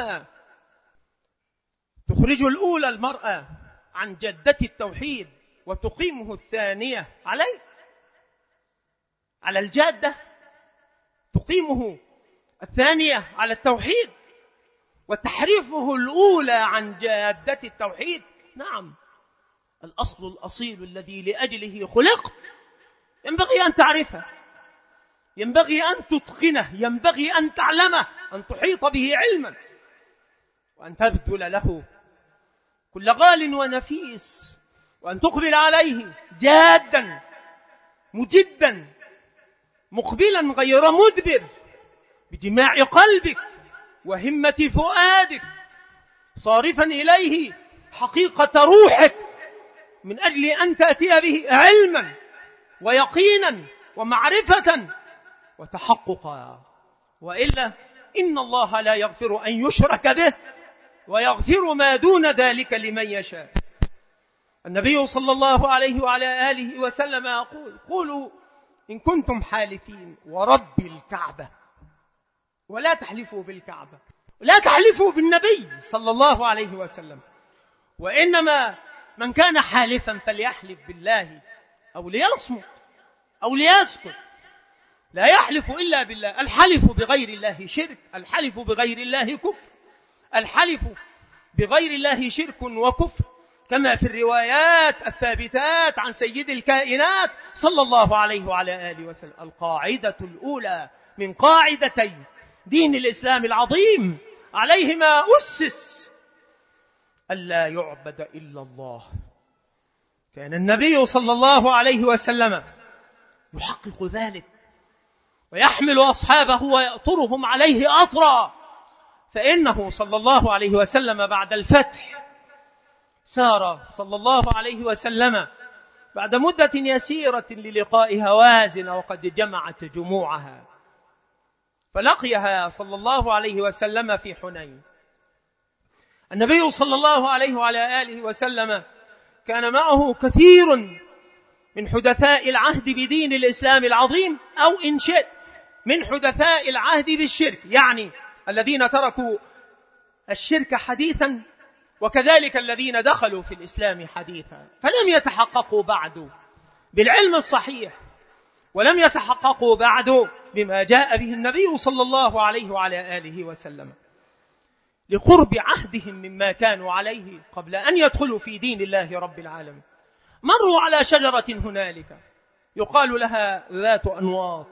تخرج الأولى المرأة عن جدة التوحيد وتقيمه الثانية عليه، على الجادة، تقيمه الثانية على التوحيد، وتحريفه الأولى عن جادة التوحيد. نعم، الأصل الأصيل الذي لأجله خلق ينبغي أن تعرفه، ينبغي أن تتقنه، ينبغي أن تعلمه، أن تحيط به علما، وأن تبذل له كل غال ونفيس، وأن تقبل عليه جادا مجدا مقبلا غير مدبر، بجماع قلبك وهمة فؤادك، صارفا إليه حقيقة روحك، من أجل أن تأتي به علما ويقينا ومعرفة وتحققا. وإلا إن الله لا يغفر أن يشرك به ويغفر ما دون ذلك لمن يشاء. النبي صلى الله عليه وعلى آله وسلم يقول: قولوا إن كنتم حالفين ورب الكعبة، ولا تحلفوا بالكعبة، لا تحلفوا بالنبي صلى الله عليه وسلم، وإنما من كان حالفا فليحلف بالله أو ليصمت أو ليسكت، لا يحلف إلا بالله. الحلف بغير الله شرك، الحلف بغير الله كفر، الحلف بغير الله شرك وكفر، كما في الروايات الثابتات عن سيد الكائنات صلى الله عليه وعلى آله وسلم: القاعدة الأولى من قاعدتي دين الإسلام العظيم عليهما أسس ألا يعبد إلا الله. كان النبي صلى الله عليه وسلم يحقق ذلك ويحمل أصحابه ويأطرهم عليه أطرا، فإنه صلى الله عليه وسلم بعد الفتح سار صلى الله عليه وسلم بعد مدة يسيرة للقاء هوازن وقد جمعت جموعها، فلقيها صلى الله عليه وسلم في حنين. النبي صلى الله عليه وعلى آله وسلم كان معه كثير من حدثاء العهد بدين الإسلام العظيم، أو إن شئت من حدثاء العهد بالشرك، يعني الذين تركوا الشرك حديثا، وكذلك الذين دخلوا في الإسلام حديثا، فلم يتحققوا بعد بالعلم الصحيح، ولم يتحققوا بعد بما جاء به النبي صلى الله عليه وعلى آله وسلم، لقرب عهدهم مما كانوا عليه قبل أن يدخلوا في دين الله رب العالمين. مروا على شجرة هنالك يقال لها ذات أنواط،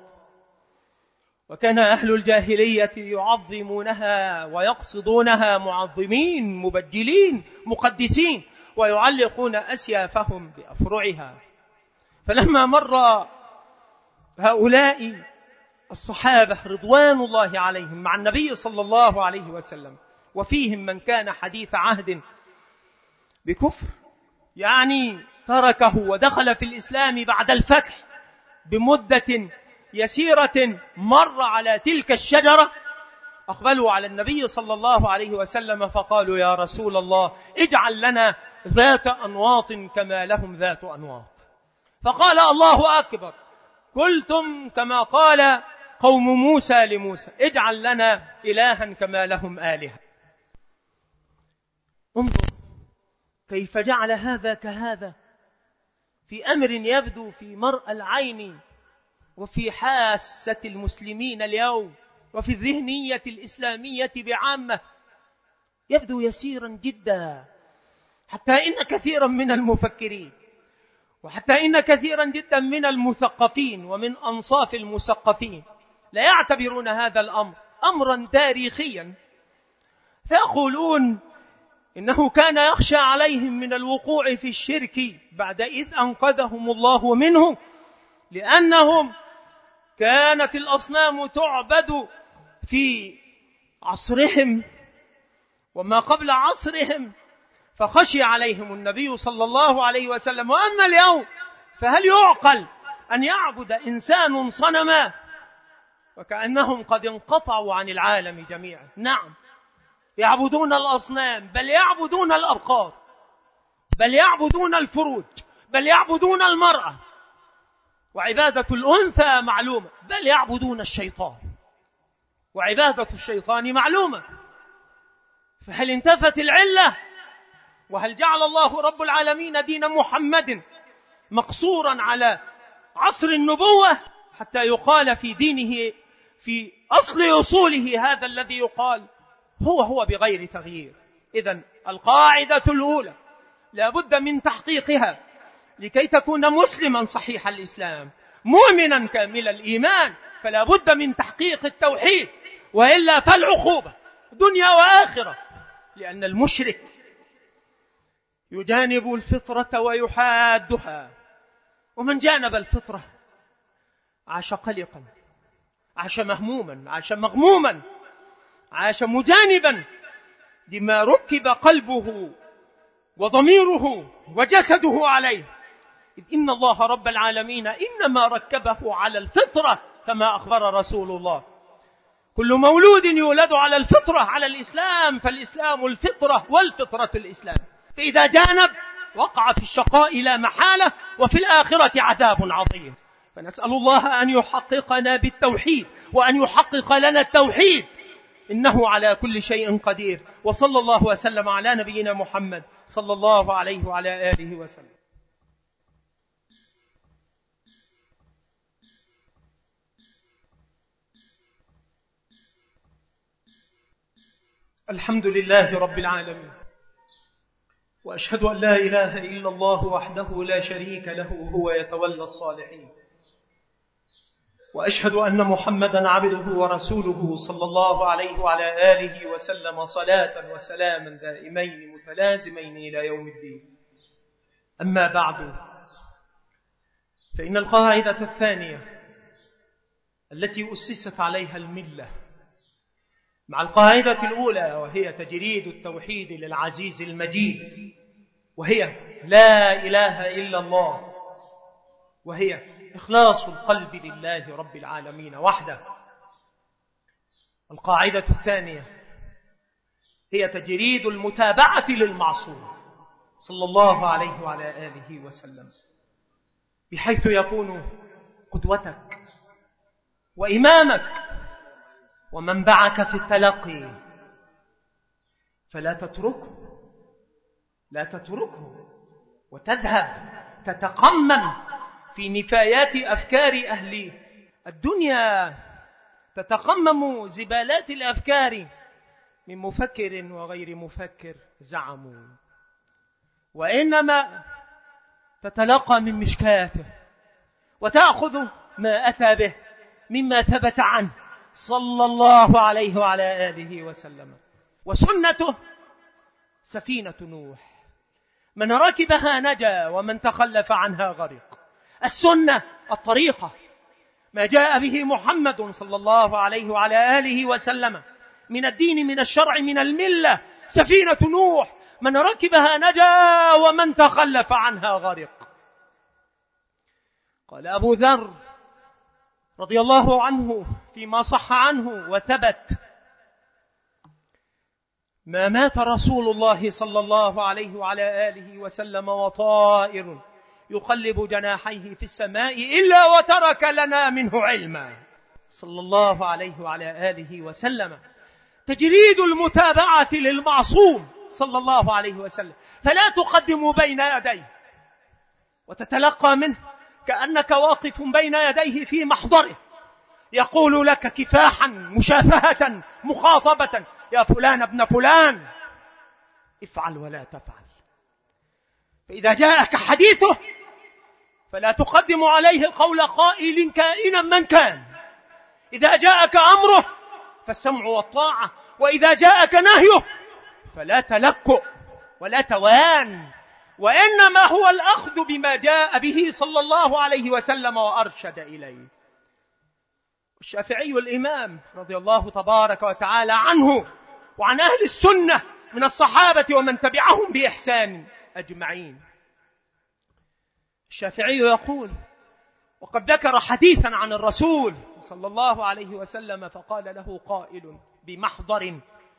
وكان أهل الجاهلية يعظمونها ويقصدونها معظمين مبجلين مقدسين، ويعلقون أسيافهم بأفرعها. فلما مر هؤلاء الصحابة رضوان الله عليهم مع النبي صلى الله عليه وسلم، وفيهم من كان حديث عهد بكفر، يعني تركه ودخل في الإسلام بعد الفتح بمدة يسيرة، مر على تلك الشجرة، أقبلوا على النبي صلى الله عليه وسلم فقالوا: يا رسول الله، اجعل لنا ذات أنواط كما لهم ذات أنواط. فقال: الله أكبر، قلتم كما قال قوم موسى لموسى: اجعل لنا إلها كما لهم آلهة. انظر كيف جعل هذا كهذا في أمر يبدو في مرء العين وفي حاسة المسلمين اليوم وفي الذهنية الإسلامية بعامة، يبدو يسيرا جدا، حتى إن كثيرا من المفكرين وحتى إن كثيرا جدا من المثقفين ومن أنصاف المثقفين لا يعتبرون هذا الأمر أمرا تاريخيا، فيقولون إنه كان يخشى عليهم من الوقوع في الشرك بعد إذ أنقذهم الله منه، لأنهم كانت الأصنام تعبد في عصرهم وما قبل عصرهم، فخشي عليهم النبي صلى الله عليه وسلم. وأما اليوم فهل يعقل أن يعبد إنسان صنما؟ وكأنهم قد انقطعوا عن العالم جميعا. نعم، يعبدون الأصنام، بل يعبدون الأبقار، بل يعبدون الفروج، بل يعبدون المرأة، وعبادة الأنثى معلومة، بل يعبدون الشيطان، وعبادة الشيطان معلومة. فهل انتفت العلة؟ وهل جعل الله رب العالمين دين محمد مقصورا على عصر النبوة حتى يقال في دينه في أصل أصوله هذا الذي يقال هو هو بغير تغيير؟ إذن القاعدة الأولى لا بد من تحقيقها لكي تكون مسلما صحيح الإسلام مؤمنا كامل الإيمان، فلا بد من تحقيق التوحيد، وإلا فالعقوبة دنيا وآخرة، لأن المشرك يجانب الفطرة ويحادها، ومن جانب الفطرة عاش قلقا، عاش مهموما، عاش مغموما، عاش مجانبا لما ركب قلبه وضميره وجسده عليه، إذ إن الله رب العالمين إنما ركبه على الفطرة كما أخبر رسول الله. كل مولود يولد على الفطرة، على الإسلام، فالإسلام الفطرة والفطرة الإسلام، فإذا جانب وقع في الشقاء لا محالة، وفي الآخرة عذاب عظيم. فنسأل الله أن يحققنا بالتوحيد وأن يحقق لنا التوحيد، إنه على كل شيء قدير. وصلى الله وسلم على نبينا محمد صلى الله عليه وعلى آله وسلم. الحمد لله رب العالمين، وأشهد أن لا إله إلا الله وحده لا شريك له هو يتولى الصالحين، وأشهد أن محمدا عبده ورسوله صلى الله عليه وعلى آله وسلم صلاة وسلاما دائمين متلازمين إلى يوم الدين. أما بعد، فإن القاعدة الثانية التي أسست عليها الملة مع القاعدة الأولى، وهي تجريد التوحيد للعزيز المجيد، وهي لا إله إلا الله، وهي إخلاص القلب لله رب العالمين وحده. القاعدة الثانية هي تجريد المتابعة للمعصوم صلى الله عليه وعلى آله وسلم، بحيث يكون قدوتك وإمامك ومنبعك في التلقي، فلا تتركه لا تتركه وتذهب تتقمم في نفايات أفكار أهل الدنيا، تتقمم زبالات الأفكار من مفكر وغير مفكر زعموا، وإنما تتلقى من مشكاته وتأخذ ما أتى به مما ثبت عنه صلى الله عليه وعلى آله وسلم. وسنته سفينة نوح، من ركبها نجا ومن تخلف عنها غرق. السنة الطريقة، ما جاء به محمد صلى الله عليه وعلى آله وسلم من الدين، من الشرع، من الملة، سفينة نوح، من ركبها نجا ومن تخلف عنها غرق. قال أبو ذر رضي الله عنه فيما صح عنه وثبت: ما مات رسول الله صلى الله عليه وعلى آله وسلم وطائر يقلب جناحيه في السماء إلا وترك لنا منه علما، صلى الله عليه وعلى آله وسلم. تجريد المتابعة للمعصوم صلى الله عليه وسلم، فلا تقدم بين يديه وتتلقى منه كأنك واقف بين يديه في محضره، يقول لك كفاحا مشافهة مخاطبة: يا فلان ابن فلان افعل ولا تفعل. فإذا جاءك حديثه فلا تقدم عليه القول قائل كائنا من كان. إذا جاءك أمره فالسمع والطاعة، وإذا جاءك نهيه فلا تلكؤ ولا توان، وإنما هو الأخذ بما جاء به صلى الله عليه وسلم وأرشد إليه. الشافعي الإمام رضي الله تبارك وتعالى عنه وعن أهل السنة من الصحابة ومن تبعهم بإحسان أجمعين، الشافعي يقول: وقد ذكر حديثا عن الرسول صلى الله عليه وسلم، فقال له قائل بمحضر: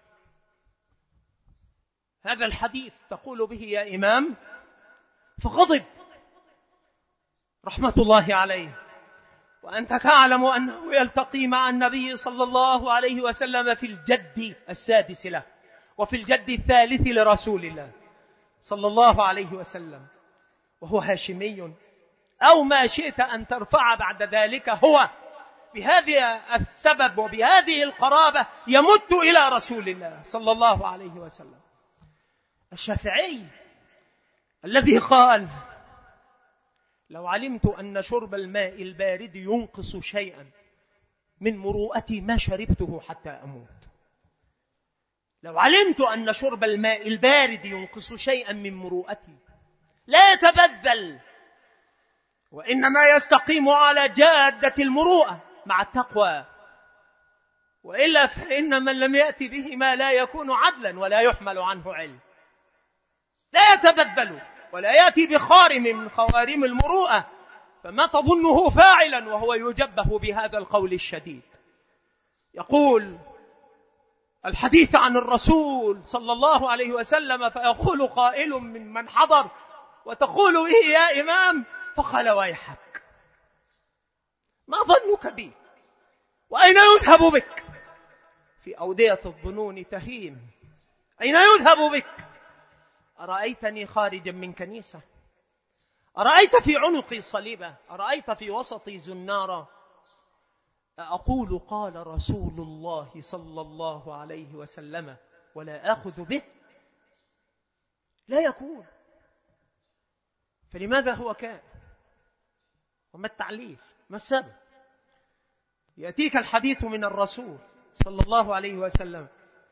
هذا الحديث تقول به يا إمام؟ فغضب رحمة الله عليه، وأنت تعلم أنه يلتقي مع النبي صلى الله عليه وسلم في الجد السادس له وفي الجد الثالث لرسول الله صلى الله عليه وسلم، وهو هاشمي، أو ما شئت أن ترفع بعد ذلك، هو بهذا السبب وبهذه القرابة يمت إلى رسول الله صلى الله عليه وسلم. الشافعي الذي قال: لو علمت أن شرب الماء البارد ينقص شيئا من مروءتي ما شربته حتى أموت. لو علمت أن شرب الماء البارد ينقص شيئا من مروءتي لا يتبذل، وإنما يستقيم على جادة المروءة مع التقوى، وإلا فإن من لم يأتي به ما لا يكون عدلا ولا يحمل عنه علم. لا يتبذل ولا يأتي بخارم من خوارم المروءة، فما تظنه فاعلا وهو يجبه بهذا القول الشديد. يقول الحديث عن الرسول صلى الله عليه وسلم، فيقول قائل من من حضر: وتقول به يا إمام؟ فقال: ويحك، ما ظنك بي؟ وأين يذهب بك؟ في أودية الظنون تهيم. أين يذهب بك؟ أرأيتني خارجا من كنيسة؟ أرأيت في عنقي صليبة؟ أرأيت في وسطي زنارة؟ أقول قال رسول الله صلى الله عليه وسلم ولا آخذ به؟ لا يكون. فلماذا هو كان؟ وما التعليل؟ ما السبب؟ يأتيك الحديث من الرسول صلى الله عليه وسلم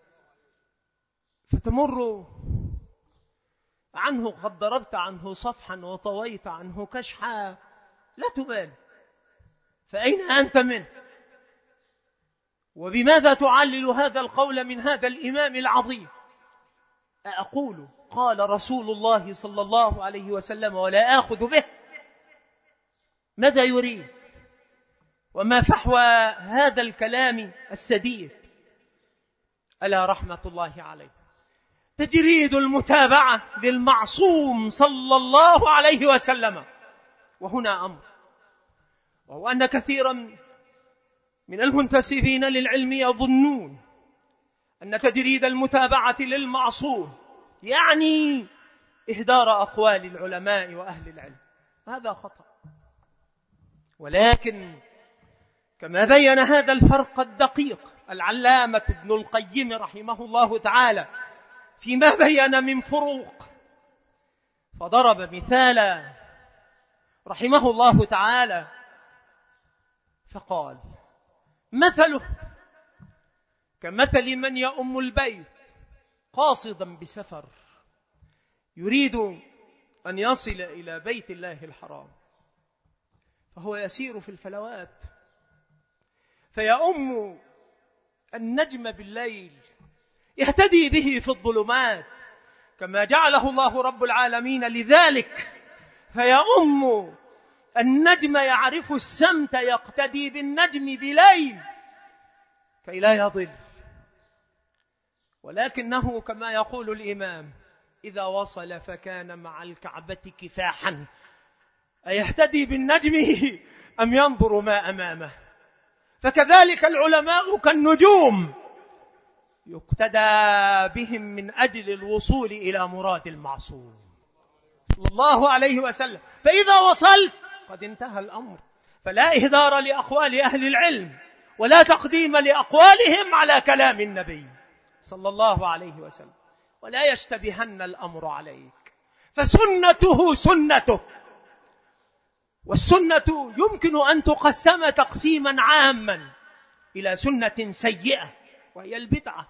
فتمر عنه قد ضربت عنه صفحا وطويت عنه كشحا، لا تبالي. فأين أنت منه؟ وبماذا تعلل هذا القول من هذا الإمام العظيم؟ أقول قال رسول الله صلى الله عليه وسلم ولا آخذ به؟ ماذا يريد؟ وما فحوى هذا الكلام السديد؟ ألا رحمة الله عليه تجريد المتابعة للمعصوم صلى الله عليه وسلم. وهنا أمر، وهو أن كثيرا من المنتسبين للعلم يظنون أن تجريد المتابعة للمعصوم يعني إهدار أقوال العلماء وأهل العلم. هذا خطأ. ولكن كما بين هذا الفرق الدقيق العلامة ابن القيم رحمه الله تعالى فيما بين من فروق، فضرب مثالا رحمه الله تعالى فقال: مثله كمثل من يؤم البيت قاصدا بسفر يريد أن يصل إلى بيت الله الحرام، فهو يسير في الفلوات فيؤم النجم بالليل يهتدي به في الظلمات كما جعله الله رب العالمين لذلك، فيؤم النجم يعرف السمت يقتدي بالنجم بليل كي لا يضل. ولكنه كما يقول الإمام إذا وصل فكان مع الكعبة كفاحا، أيهتدي بالنجم أم ينظر ما أمامه؟ فكذلك العلماء كالنجوم يقتدى بهم من أجل الوصول إلى مراد المعصوم صلى الله عليه وسلم. فإذا وصلت قد انتهى الأمر، فلا إهدار لأقوال أهل العلم ولا تقديم لأقوالهم على كلام النبي صلى الله عليه وسلم، ولا يشتبهن الأمر عليك، فسنته سنته. والسنة يمكن أن تقسم تقسيما عاما إلى سنة سيئة وهي البدعة،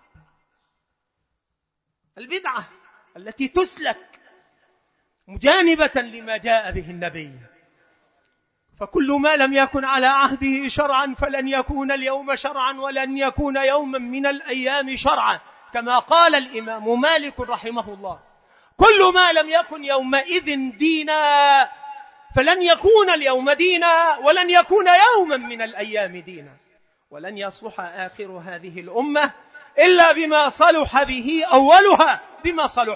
البدعة التي تسلك مجانبة لما جاء به النبي. فكل ما لم يكن على عهده شرعا فلن يكون اليوم شرعا ولن يكون يوما من الأيام شرعا، كما قال الإمام مالك رحمه الله: كل ما لم يكن يومئذ دينا فلن يكون اليوم دينا ولن يكون يوما من الأيام دينا، ولن يصلح آخر هذه الأمة إلا بما صلح به أولها، بما صلح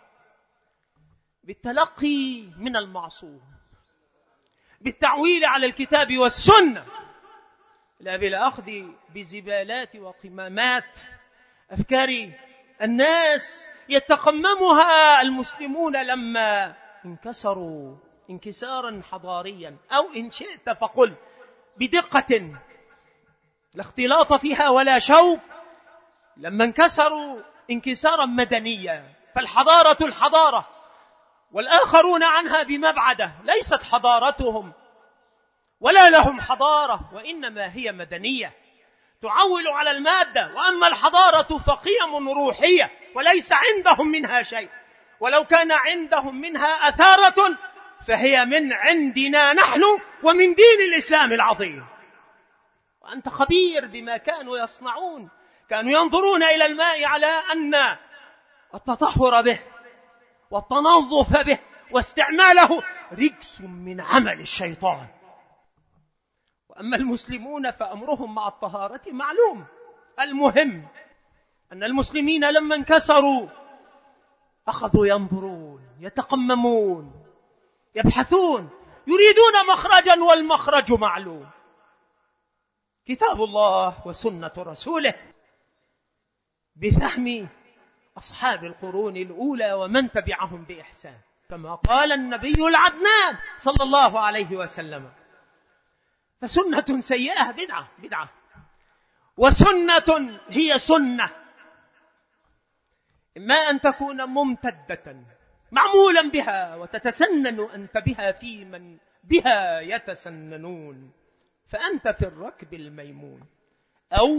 بالتلقي من المعصوم، بالتعويل على الكتاب والسنة، لا بالأخذ بزبالات وقمامات أفكار الناس يتقممها المسلمون لما انكسروا انكسارا حضاريا، أو إن شئت فقل بدقة لا اختلاط فيها ولا شوب، لما انكسروا انكسارا مدنيا. فالحضارة الحضارة والآخرون عنها بمبعده، ليست حضارتهم ولا لهم حضارة، وإنما هي مدنية تعول على المادة. وأما الحضارة فقيم روحية وليس عندهم منها شيء، ولو كان عندهم منها أثارة فهي من عندنا نحن ومن دين الإسلام العظيم. وأنت خبير بما كانوا يصنعون، كانوا ينظرون إلى الماء على أن التطهر به والتنظف به واستعماله رجس من عمل الشيطان. وأما المسلمون فأمرهم مع الطهارة معلوم، المهم أن المسلمين لما انكسروا أخذوا ينظرون، يتقممون، يبحثون، يريدون مخرجا والمخرج معلوم، كتاب الله وسنة رسوله، بفهم أصحاب القرون الأولى ومن تبعهم بإحسان، كما قال النبي العدنان صلى الله عليه وسلم. فسنة سيئة بدعة بدعة، وسنة هي سنة، إما أن تكون ممتدة معمولا بها وتتسنن أنت بها في من بها يتسننون فأنت في الركب الميمون، أو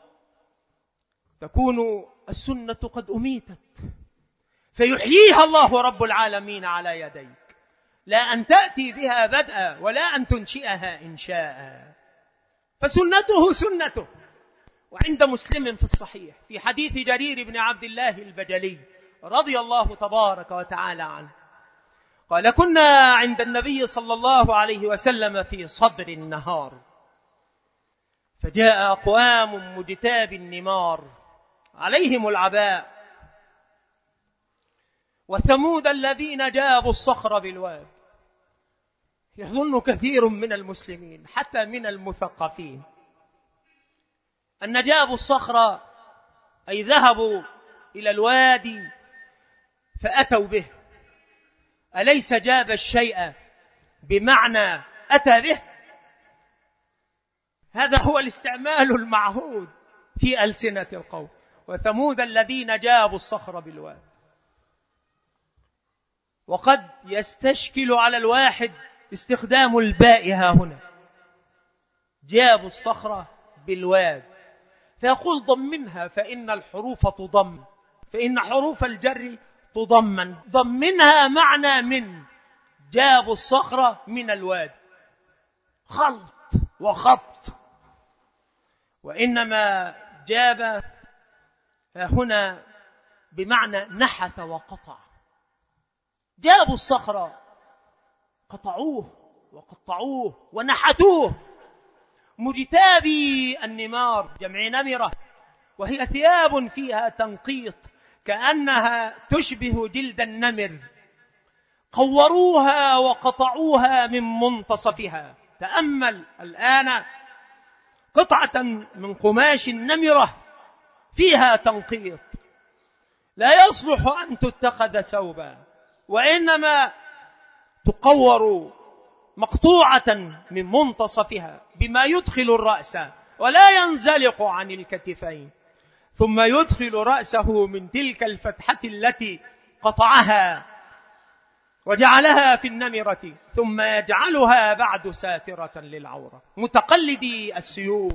تكون السنة قد أميتت فيحييها الله رب العالمين على يديك، لا أن تأتي بها بدءا ولا أن تنشئها إنشاء، فسنته سنته. وعند مسلم في الصحيح في حديث جرير بن عبد الله البجلي رضي الله تبارك وتعالى عنه قال: كنا عند النبي صلى الله عليه وسلم في صدر النهار، فجاء أقوام مجتاب النمار عليهم العباء، وثمود الذين جابوا الصخر بالواد. يظن كثير من المسلمين حتى من المثقفين أن جابوا الصخر أي ذهبوا إلى الوادي فأتوا به، أليس جاب الشيء بمعنى أتى به؟ هذا هو الاستعمال المعهود في ألسنة القوم. وثمود الذين جابوا الصخر بالواد. وقد يستشكل على الواحد استخدام الباء ها هنا، جابوا الصخر بالواد، فيقول ضمنها فإن الحروف تضم، فإن حروف الجر تضمن، ضمنها معنى من، جابوا الصخر من الواد، خلط وخبط. وإنما جاب هنا بمعنى نحت وقطع، جابوا الصخر قطعوه وقطعوه ونحتوه. مجتابي النمار جمع نمرة، وهي ثياب فيها تنقيط كأنها تشبه جلد النمر، قوروها وقطعوها من منتصفها. تأمل الآن قطعة من قماش النمرة فيها تنقيط لا يصلح أن تتخذ ثوبا، وإنما تقور مقطوعة من منتصفها بما يدخل الرأس ولا ينزلق عن الكتفين، ثم يدخل رأسه من تلك الفتحة التي قطعها وجعلها في النمرة، ثم يجعلها بعد ساترة للعورة. متقلدي السيوف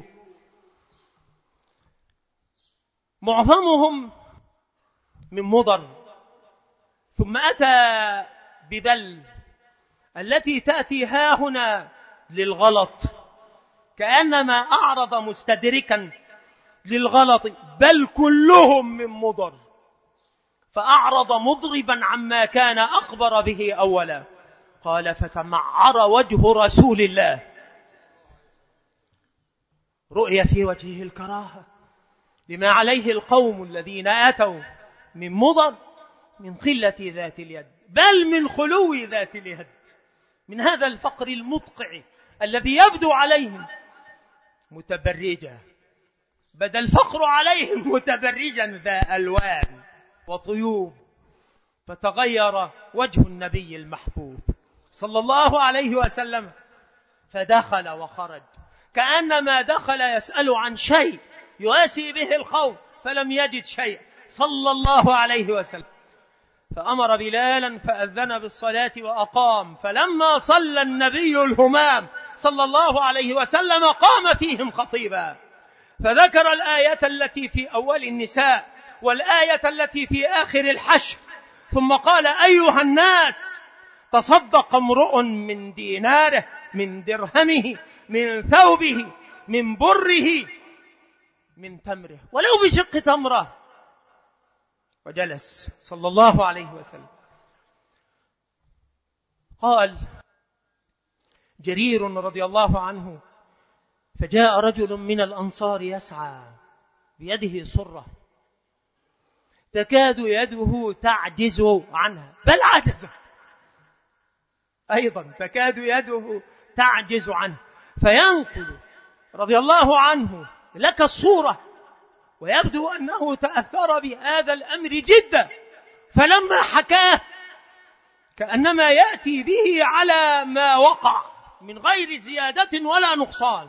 معظمهم من مضر، ثم أتى ببل التي تأتي ها هنا للغلط، كأنما أعرض مستدركا للغلط، بل كلهم من مضر، فأعرض مضربا عما كان أخبر به أولا. قال: فتمعر وجه رسول الله، رؤية في وجهه الكراهة لما عليه القوم الذين أتوا من مضر، من قلة ذات اليد، بل من خلو ذات اليد، من هذا الفقر المدقع الذي يبدو عليهم متبرجا، بدا الفقر عليهم متبرجا ذا ألوان وطيوب. فتغير وجه النبي المحبوب صلى الله عليه وسلم، فدخل وخرج كأنما دخل يسأل عن شيء يواسي به القوم، فلم يجد شيء صلى الله عليه وسلم. فأمر بلالا فأذن بالصلاة وأقام، فلما صلى النبي الهمام صلى الله عليه وسلم قام فيهم خطيبا، فذكر الآية التي في أول النساء والآية التي في آخر الحشر، ثم قال: أيها الناس، تصدق امرؤ من ديناره، من درهمه، من ثوبه، من بره، من تمره، ولو بشق تمره. وجلس صلى الله عليه وسلم. قال جرير رضي الله عنه: فجاء رجل من الأنصار يسعى بيده صرة تكاد يده تعجز عنها، بل عجزت أيضا، تكاد يده تعجز عنه، فينقل رضي الله عنه لك الصورة، ويبدو أنه تأثر بهذا الأمر جدا، فلما حكاه كأنما يأتي به على ما وقع من غير زيادة ولا نقصان.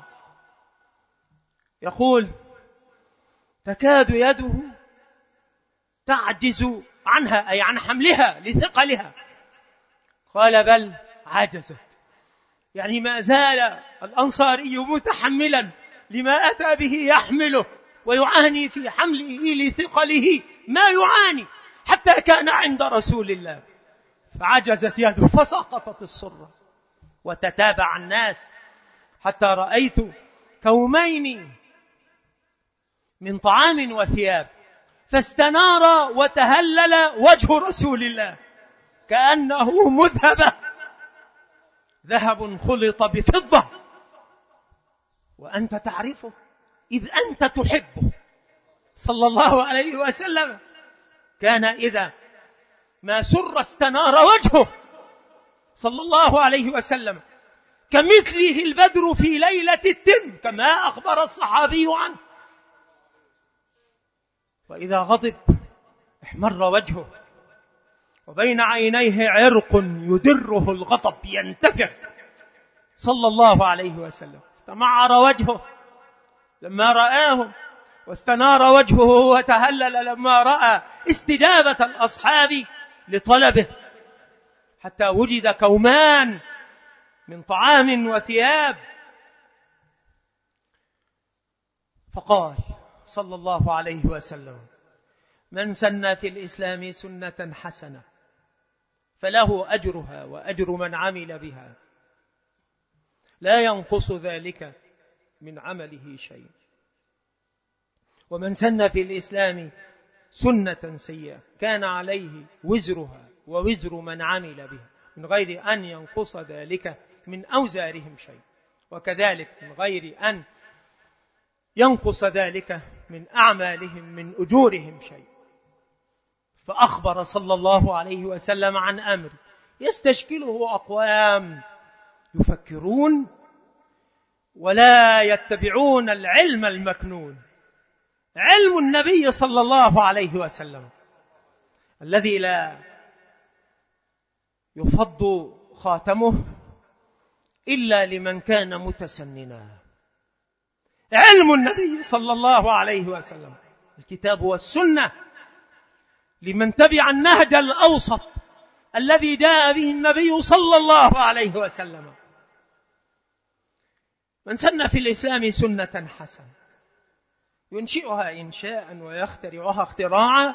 يقول تكاد يده تعجز عنها، أي عن حملها لثقلها. قال بل عجزت، يعني ما زال الأنصاري متحملا لما أتى به يحمله ويعاني في حمله لثقله ما يعاني، حتى كان عند رسول الله فعجزت يده فسقطت الصرة. وتتابع الناس حتى رأيت كومين من طعام وثياب، فاستنار وتهلل وجه رسول الله كأنه مذهبة، ذهب خلط بفضة، وأنت تعرفه إذ أنت تحبه صلى الله عليه وسلم. كان إذا ما سر استنار وجهه صلى الله عليه وسلم كمثله البدر في ليلة التم، كما أخبر الصحابي عنه. وإذا غضب احمر وجهه، وبين عينيه عرق يدره الغضب ينتفخ صلى الله عليه وسلم. تمعر وجهه لما رآهم، واستنار وجهه وتهلل لما رأى استجابة الأصحاب لطلبه، حتى وجد كومان من طعام وثياب. فقال صلى الله عليه وسلم من سن في الإسلام سنة حسنة فله أجرها وأجر من عمل بها، لا ينقص ذلك من عمله شيء. ومن سن في الإسلام سنة سيئة كان عليه وزرها ووزر من عمل بها من غير أن ينقص ذلك من أوزارهم شيء، وكذلك من غير أن ينقص ذلك من أعمالهم من أجورهم شيء. فأخبر صلى الله عليه وسلم عن أمر يستشكله أقوام يفكرون ولا يتبعون العلم المكنون، علم النبي صلى الله عليه وسلم الذي لا يفض خاتمه إلا لمن كان متسننا. علم النبي صلى الله عليه وسلم الكتاب والسنة لمن تبع النهج الأوسط الذي جاء به النبي صلى الله عليه وسلم. من سن في الإسلام سنة حسنة ينشئها إنشاء ويخترعها اختراعا.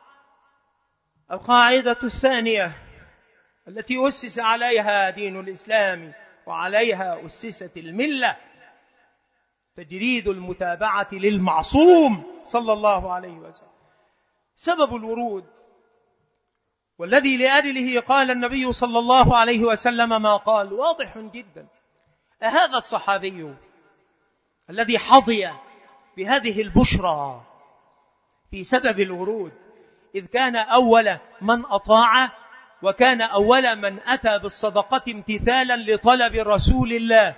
القاعدة الثانية التي أسس عليها دين الإسلام وعليها أسست الملة تجريد المتابعة للمعصوم صلى الله عليه وسلم. سبب الورود والذي لأجله قال النبي صلى الله عليه وسلم ما قال واضح جدا. هذا الصحابي الذي حظي بهذه البشرى في سبب الورود، إذ كان أول من أطاع وكان أول من أتى بالصدقة امتثالا لطلب رسول الله،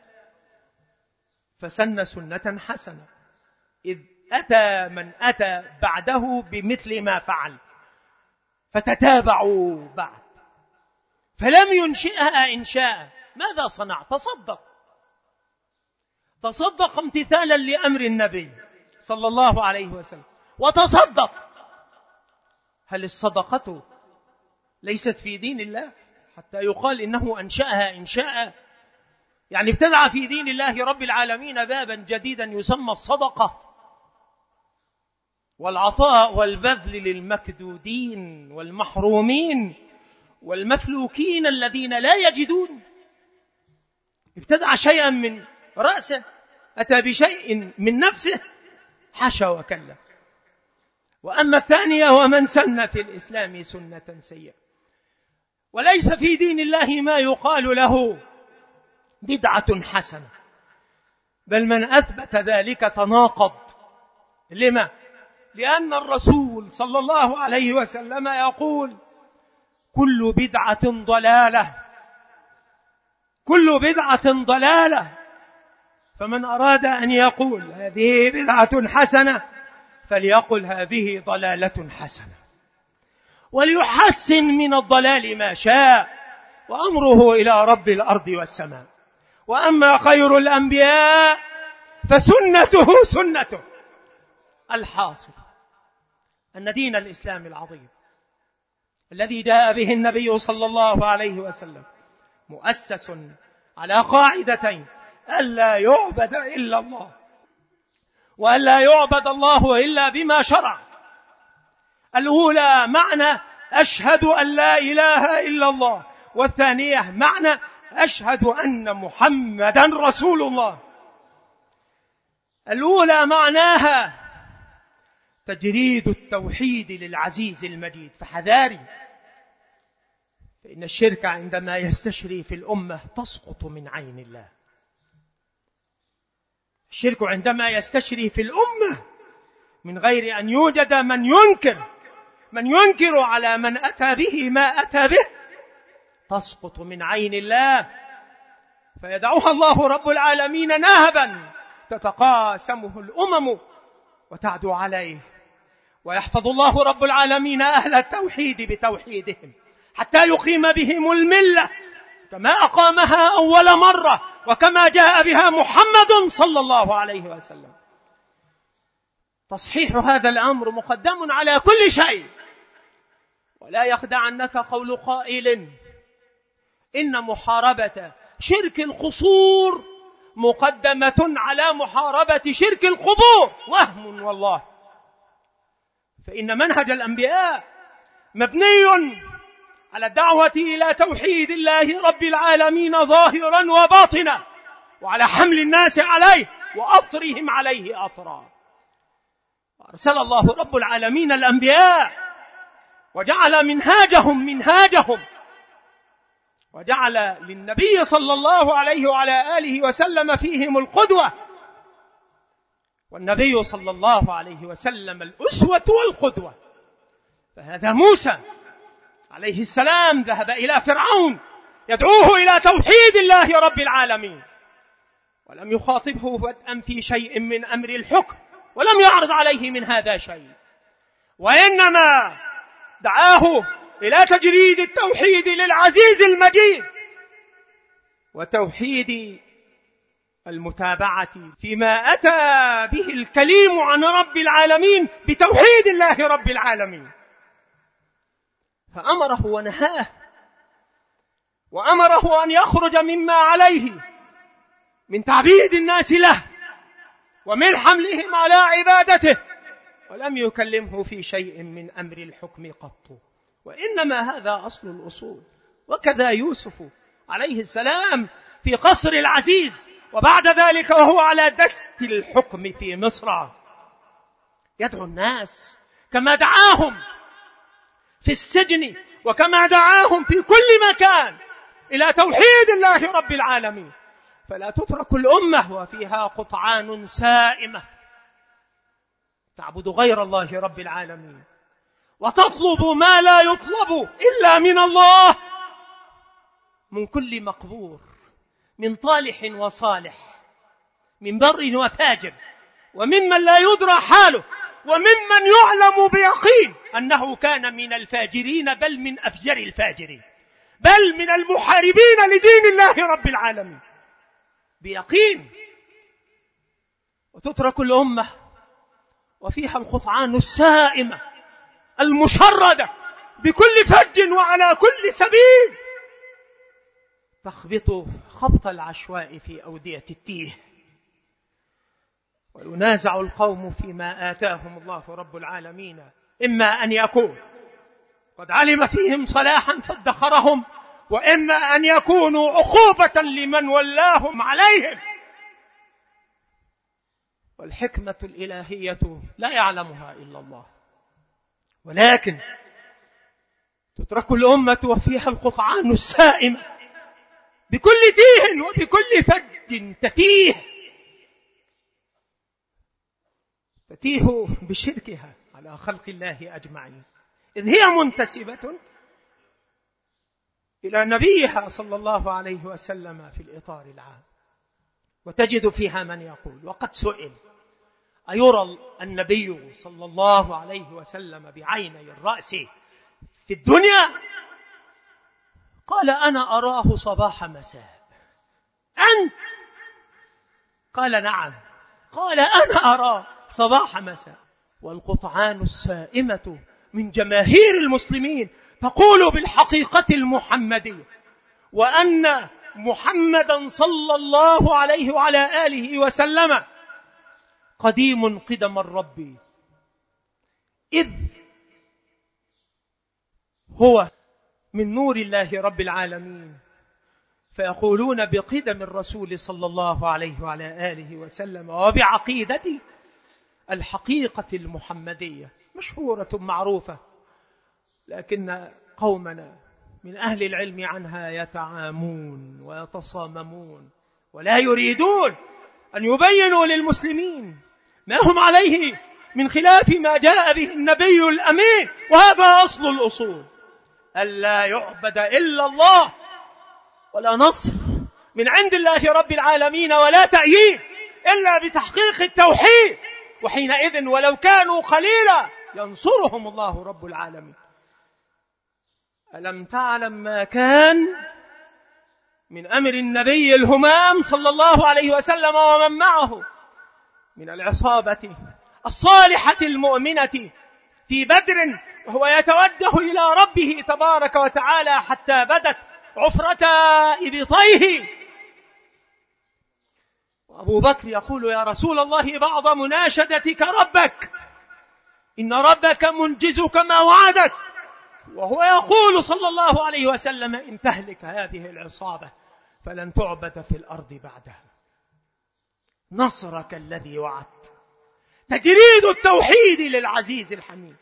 فسن سنة حسنة، إذ أتى من أتى بعده بمثل ما فعل، فتتابعوا بعد، فلم ينشئها إنشاء. ماذا صنع؟ تصدق تصدق امتثالا لأمر النبي صلى الله عليه وسلم، وتصدق. هل الصدقة ليست في دين الله حتى يقال إنه أنشأها إنشاء؟ يعني ابتدع في دين الله رب العالمين بابا جديدا يسمى الصدقة، والعطاء والبذل للمكدودين والمحرومين والمفلوكين الذين لا يجدون. ابتدع شيئا من رأسه، أتى بشيء من نفسه، حاشا وكلا. وأما الثانية ومن سن في الإسلام سنة سيئة، وليس في دين الله ما يقال له بدعة حسنة، بل من أثبت ذلك تناقض لما؟ لأن الرسول صلى الله عليه وسلم يقول كل بدعة ضلالة، كل بدعة ضلالة. فمن أراد أن يقول هذه بدعة حسنة فليقل هذه ضلالة حسنة، وليحسن من الضلال ما شاء، وأمره إلى رب الأرض والسماء. وأما خير الأنبياء فسنته سنته. الحاصل أن دين الإسلام العظيم الذي جاء به النبي صلى الله عليه وسلم مؤسس على قاعدتين: ألا يعبد إلا الله، وألا يعبد الله إلا بما شرع. الأولى معنى أشهد أن لا إله إلا الله، والثانية معنى أشهد أن محمدا رسول الله. الأولى معناها تجريد التوحيد للعزيز المجيد، فحذاري، فإن الشرك عندما يستشري في الأمة تسقط من عين الله. الشرك عندما يستشري في الأمة من غير أن يوجد من ينكر من ينكر على من أتى به ما أتى به تسقط من عين الله، فيدعوها الله رب العالمين نهبا تتقاسمه الأمم وتعدو عليه، ويحفظ الله رب العالمين أهل التوحيد بتوحيدهم حتى يقيم بهم الملة كما أقامها أول مرة وكما جاء بها محمد صلى الله عليه وسلم. تصحيح هذا الأمر مقدم على كل شيء، ولا يخدعنك قول قائل إن محاربة شرك القصور مقدمة على محاربة شرك القبور، وهم والله. فإن منهج الأنبياء مبني على الدعوة إلى توحيد الله رب العالمين ظاهرا وباطنا، وعلى حمل الناس عليه وأطرهم عليه أطرا. أرسل الله رب العالمين الأنبياء وجعل منهاجهم منهاجهم، وجعل للنبي صلى الله عليه وعلى آله وسلم فيهم القدوة، والنبي صلى الله عليه وسلم الأسوة والقدوة. فهذا موسى عليه السلام ذهب إلى فرعون يدعوه إلى توحيد الله رب العالمين، ولم يخاطبه بدءا في شيء من أمر الحكم، ولم يعرض عليه من هذا شيء، وإنما دعاه إلى تجريد التوحيد للعزيز المجيد، وتوحيد المتابعة فيما أتى به الكليم عن رب العالمين بتوحيد الله رب العالمين. فأمره ونهاه، وأمره أن يخرج مما عليه من تعبيد الناس له ومن حملهم على عبادته، ولم يكلمه في شيء من أمر الحكم قط، وإنما هذا أصل الأصول. وكذا يوسف عليه السلام في قصر العزيز، وبعد ذلك وهو على دست الحكم في مصر يدعو الناس كما دعاهم في السجن وكما دعاهم في كل مكان إلى توحيد الله رب العالمين. فلا تترك الأمة وفيها قطعان سائمة تعبد غير الله رب العالمين وتطلب ما لا يطلب إلا من الله، من كل مقبور، من طالح وصالح، من بر وفاجر، وممن لا يدرى حاله، وممن يعلم بيقين أنه كان من الفاجرين بل من أفجر الفاجرين، بل من المحاربين لدين الله رب العالمين بيقين. وتترك الأمة وفيها القطعان السائمة المشردة بكل فج وعلى كل سبيل تخبط خبط العشواء في أودية التيه، وينازع القوم فيما آتاهم الله رب العالمين، إما أن يكون قد علم فيهم صلاحا فادخرهم، وإما أن يكونوا عقوبة لمن ولاهم عليهم. والحكمة الإلهية لا يعلمها إلا الله، ولكن تترك الأمة وفيها القطعان السائمة بكل تيه وبكل فج تتيه، تتيه بشركها على خلق الله أجمعين، إذ هي منتسبة إلى نبيها صلى الله عليه وسلم في الإطار العام. وتجد فيها من يقول وقد سئل: أيرى النبي صلى الله عليه وسلم بعيني الرأس في الدنيا؟ قال: أنا أراه صباح مساء. أنت؟ قال: نعم. قال: أنا أراه صباح مساء. والقطعان السائمة من جماهير المسلمين تقول بالحقيقة المحمدية، وأن محمدا صلى الله عليه وعلى آله وسلم قديم قدم الرب، إذ هو من نور الله رب العالمين. فيقولون بقدم الرسول صلى الله عليه وعلى آله وسلم وبعقيدة الحقيقة المحمدية مشهورة معروفة، لكن قومنا من أهل العلم عنها يتعامون ويتصاممون ولا يريدون أن يبينوا للمسلمين ما هم عليه من خلاف ما جاء به النبي الأمين. وهذا أصل الأصول: ألا يعبد إلا الله، ولا نصر من عند الله رب العالمين، ولا تأييد إلا بتحقيق التوحيد. وحينئذ ولو كانوا قليلا ينصرهم الله رب العالمين. ألم تعلم ما كان من أمر النبي الهمام صلى الله عليه وسلم ومن معه من العصابة الصالحة المؤمنة في بدر، وهو يتوجه إلى ربه تبارك وتعالى حتى بدت عفرة إبطيه، وأبو بكر يقول: يا رسول الله، بعض مناشدتك ربك، إن ربك منجزك ما وعدك. وهو يقول صلى الله عليه وسلم: إن تهلك هذه العصابة فلن تعبد في الأرض بعدها. نصرك الذي وعدت، تجريد التوحيد للعزيز الحميد.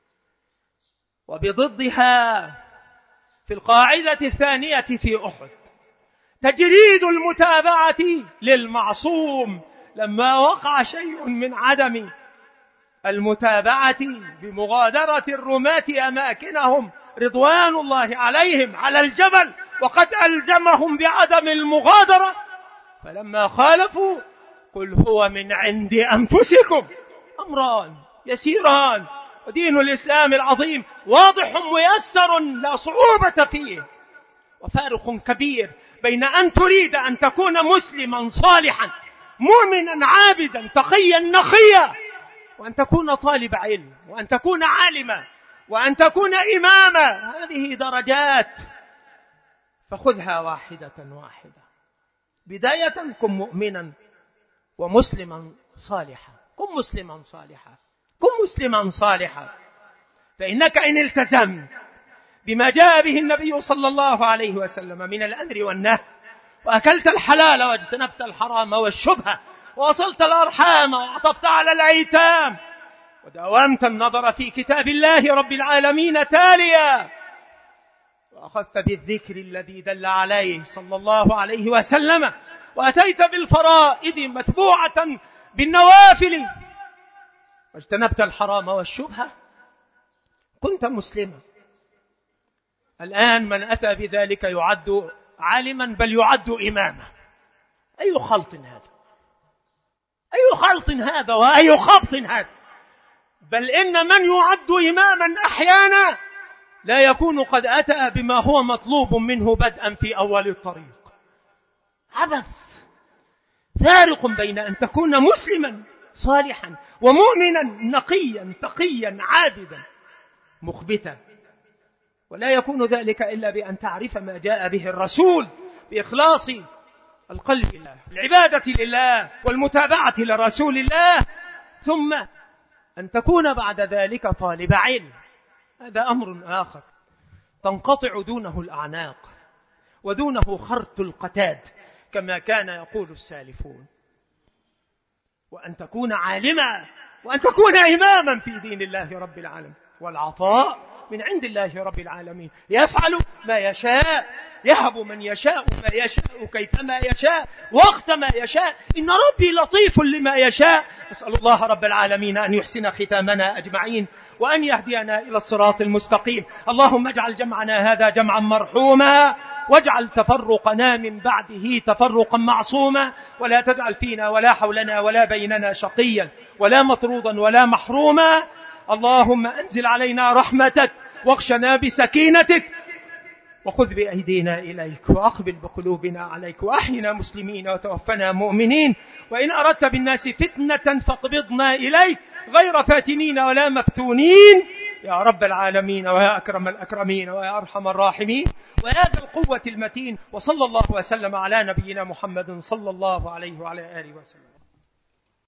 وبضدها في القاعدة الثانية في أحد تجريد المتابعة للمعصوم، لما وقع شيء من عدم المتابعة بمغادرة الرماة أماكنهم رضوان الله عليهم على الجبل، وقد ألزمهم بعدم المغادرة، فلما خالفوا: قل هو من عند أنفسكم. أمران يسيران، ودين الإسلام العظيم واضح ميسر لا صعوبة فيه. وفارق كبير بين أن تريد أن تكون مسلما صالحا مؤمنا عابدا تقيا نقيا، وأن تكون طالب علم، وأن تكون عالما، وأن تكون إماما. هذه درجات، فخذها واحدة واحدة. بداية كن مؤمنا ومسلما صالحا، كن مسلما صالحا، كن مسلما صالحا. فإنك إن التزمت بما جاء به النبي صلى الله عليه وسلم من الأمر والنهي، وأكلت الحلال واجتنبت الحرام والشبهة، ووصلت الأرحام وعطفت على الأيتام، وداومت النظر في كتاب الله رب العالمين تاليا، وأخذت بالذكر الذي دل عليه صلى الله عليه وسلم، وأتيت بالفرائض متبوعة بالنوافل، واجتنبت الحرام والشبهة، كنت مسلما. الآن من أتى بذلك يعد عالما، بل يعد إماما. أي خلط هذا، أي خلط هذا، وأي خبط هذا. بل إن من يعد إماما أحيانا لا يكون قد أتى بما هو مطلوب منه بدءا في أول الطريق. عبث. فارق بين أن تكون مسلما صالحا ومؤمنا نقيا تقيا عابدا مخبتا، ولا يكون ذلك إلا بأن تعرف ما جاء به الرسول بإخلاص القلب لله، العبادة لله، والمتابعة لرسول الله، ثم أن تكون بعد ذلك طالب علم. هذا أمر آخر تنقطع دونه الأعناق ودونه خرط القتاد كما كان يقول السالفون. وأن تكون عالما، وأن تكون إماما في دين الله رب العالمين. والعطاء من عند الله رب العالمين، يفعل ما يشاء، يهب من يشاء ما يشاء كيفما يشاء وقت ما يشاء. إن ربي لطيف لما يشاء. أسأل الله رب العالمين أن يحسن ختامنا أجمعين وأن يهدينا إلى الصراط المستقيم. اللهم اجعل جمعنا هذا جمعا مرحوما، واجعل تفرقنا من بعده تفرقا معصوما، ولا تجعل فينا ولا حولنا ولا بيننا شقيا ولا مطرودا ولا محروما. اللهم أنزل علينا رحمتك واغشنا بسكينتك، وخذ بأيدينا إليك، وأقبل بقلوبنا عليك، وأحينا مسلمين وتوفنا مؤمنين. وإن أردت بالناس فتنة فاقبضنا إليك غير فاتنين ولا مفتونين يا رب العالمين، ويا أكرم الأكرمين، ويا أرحم الراحمين، ويا ذا القوة المتين. وصلى الله وسلم على نبينا محمد صلى الله عليه وعلى آله وسلم.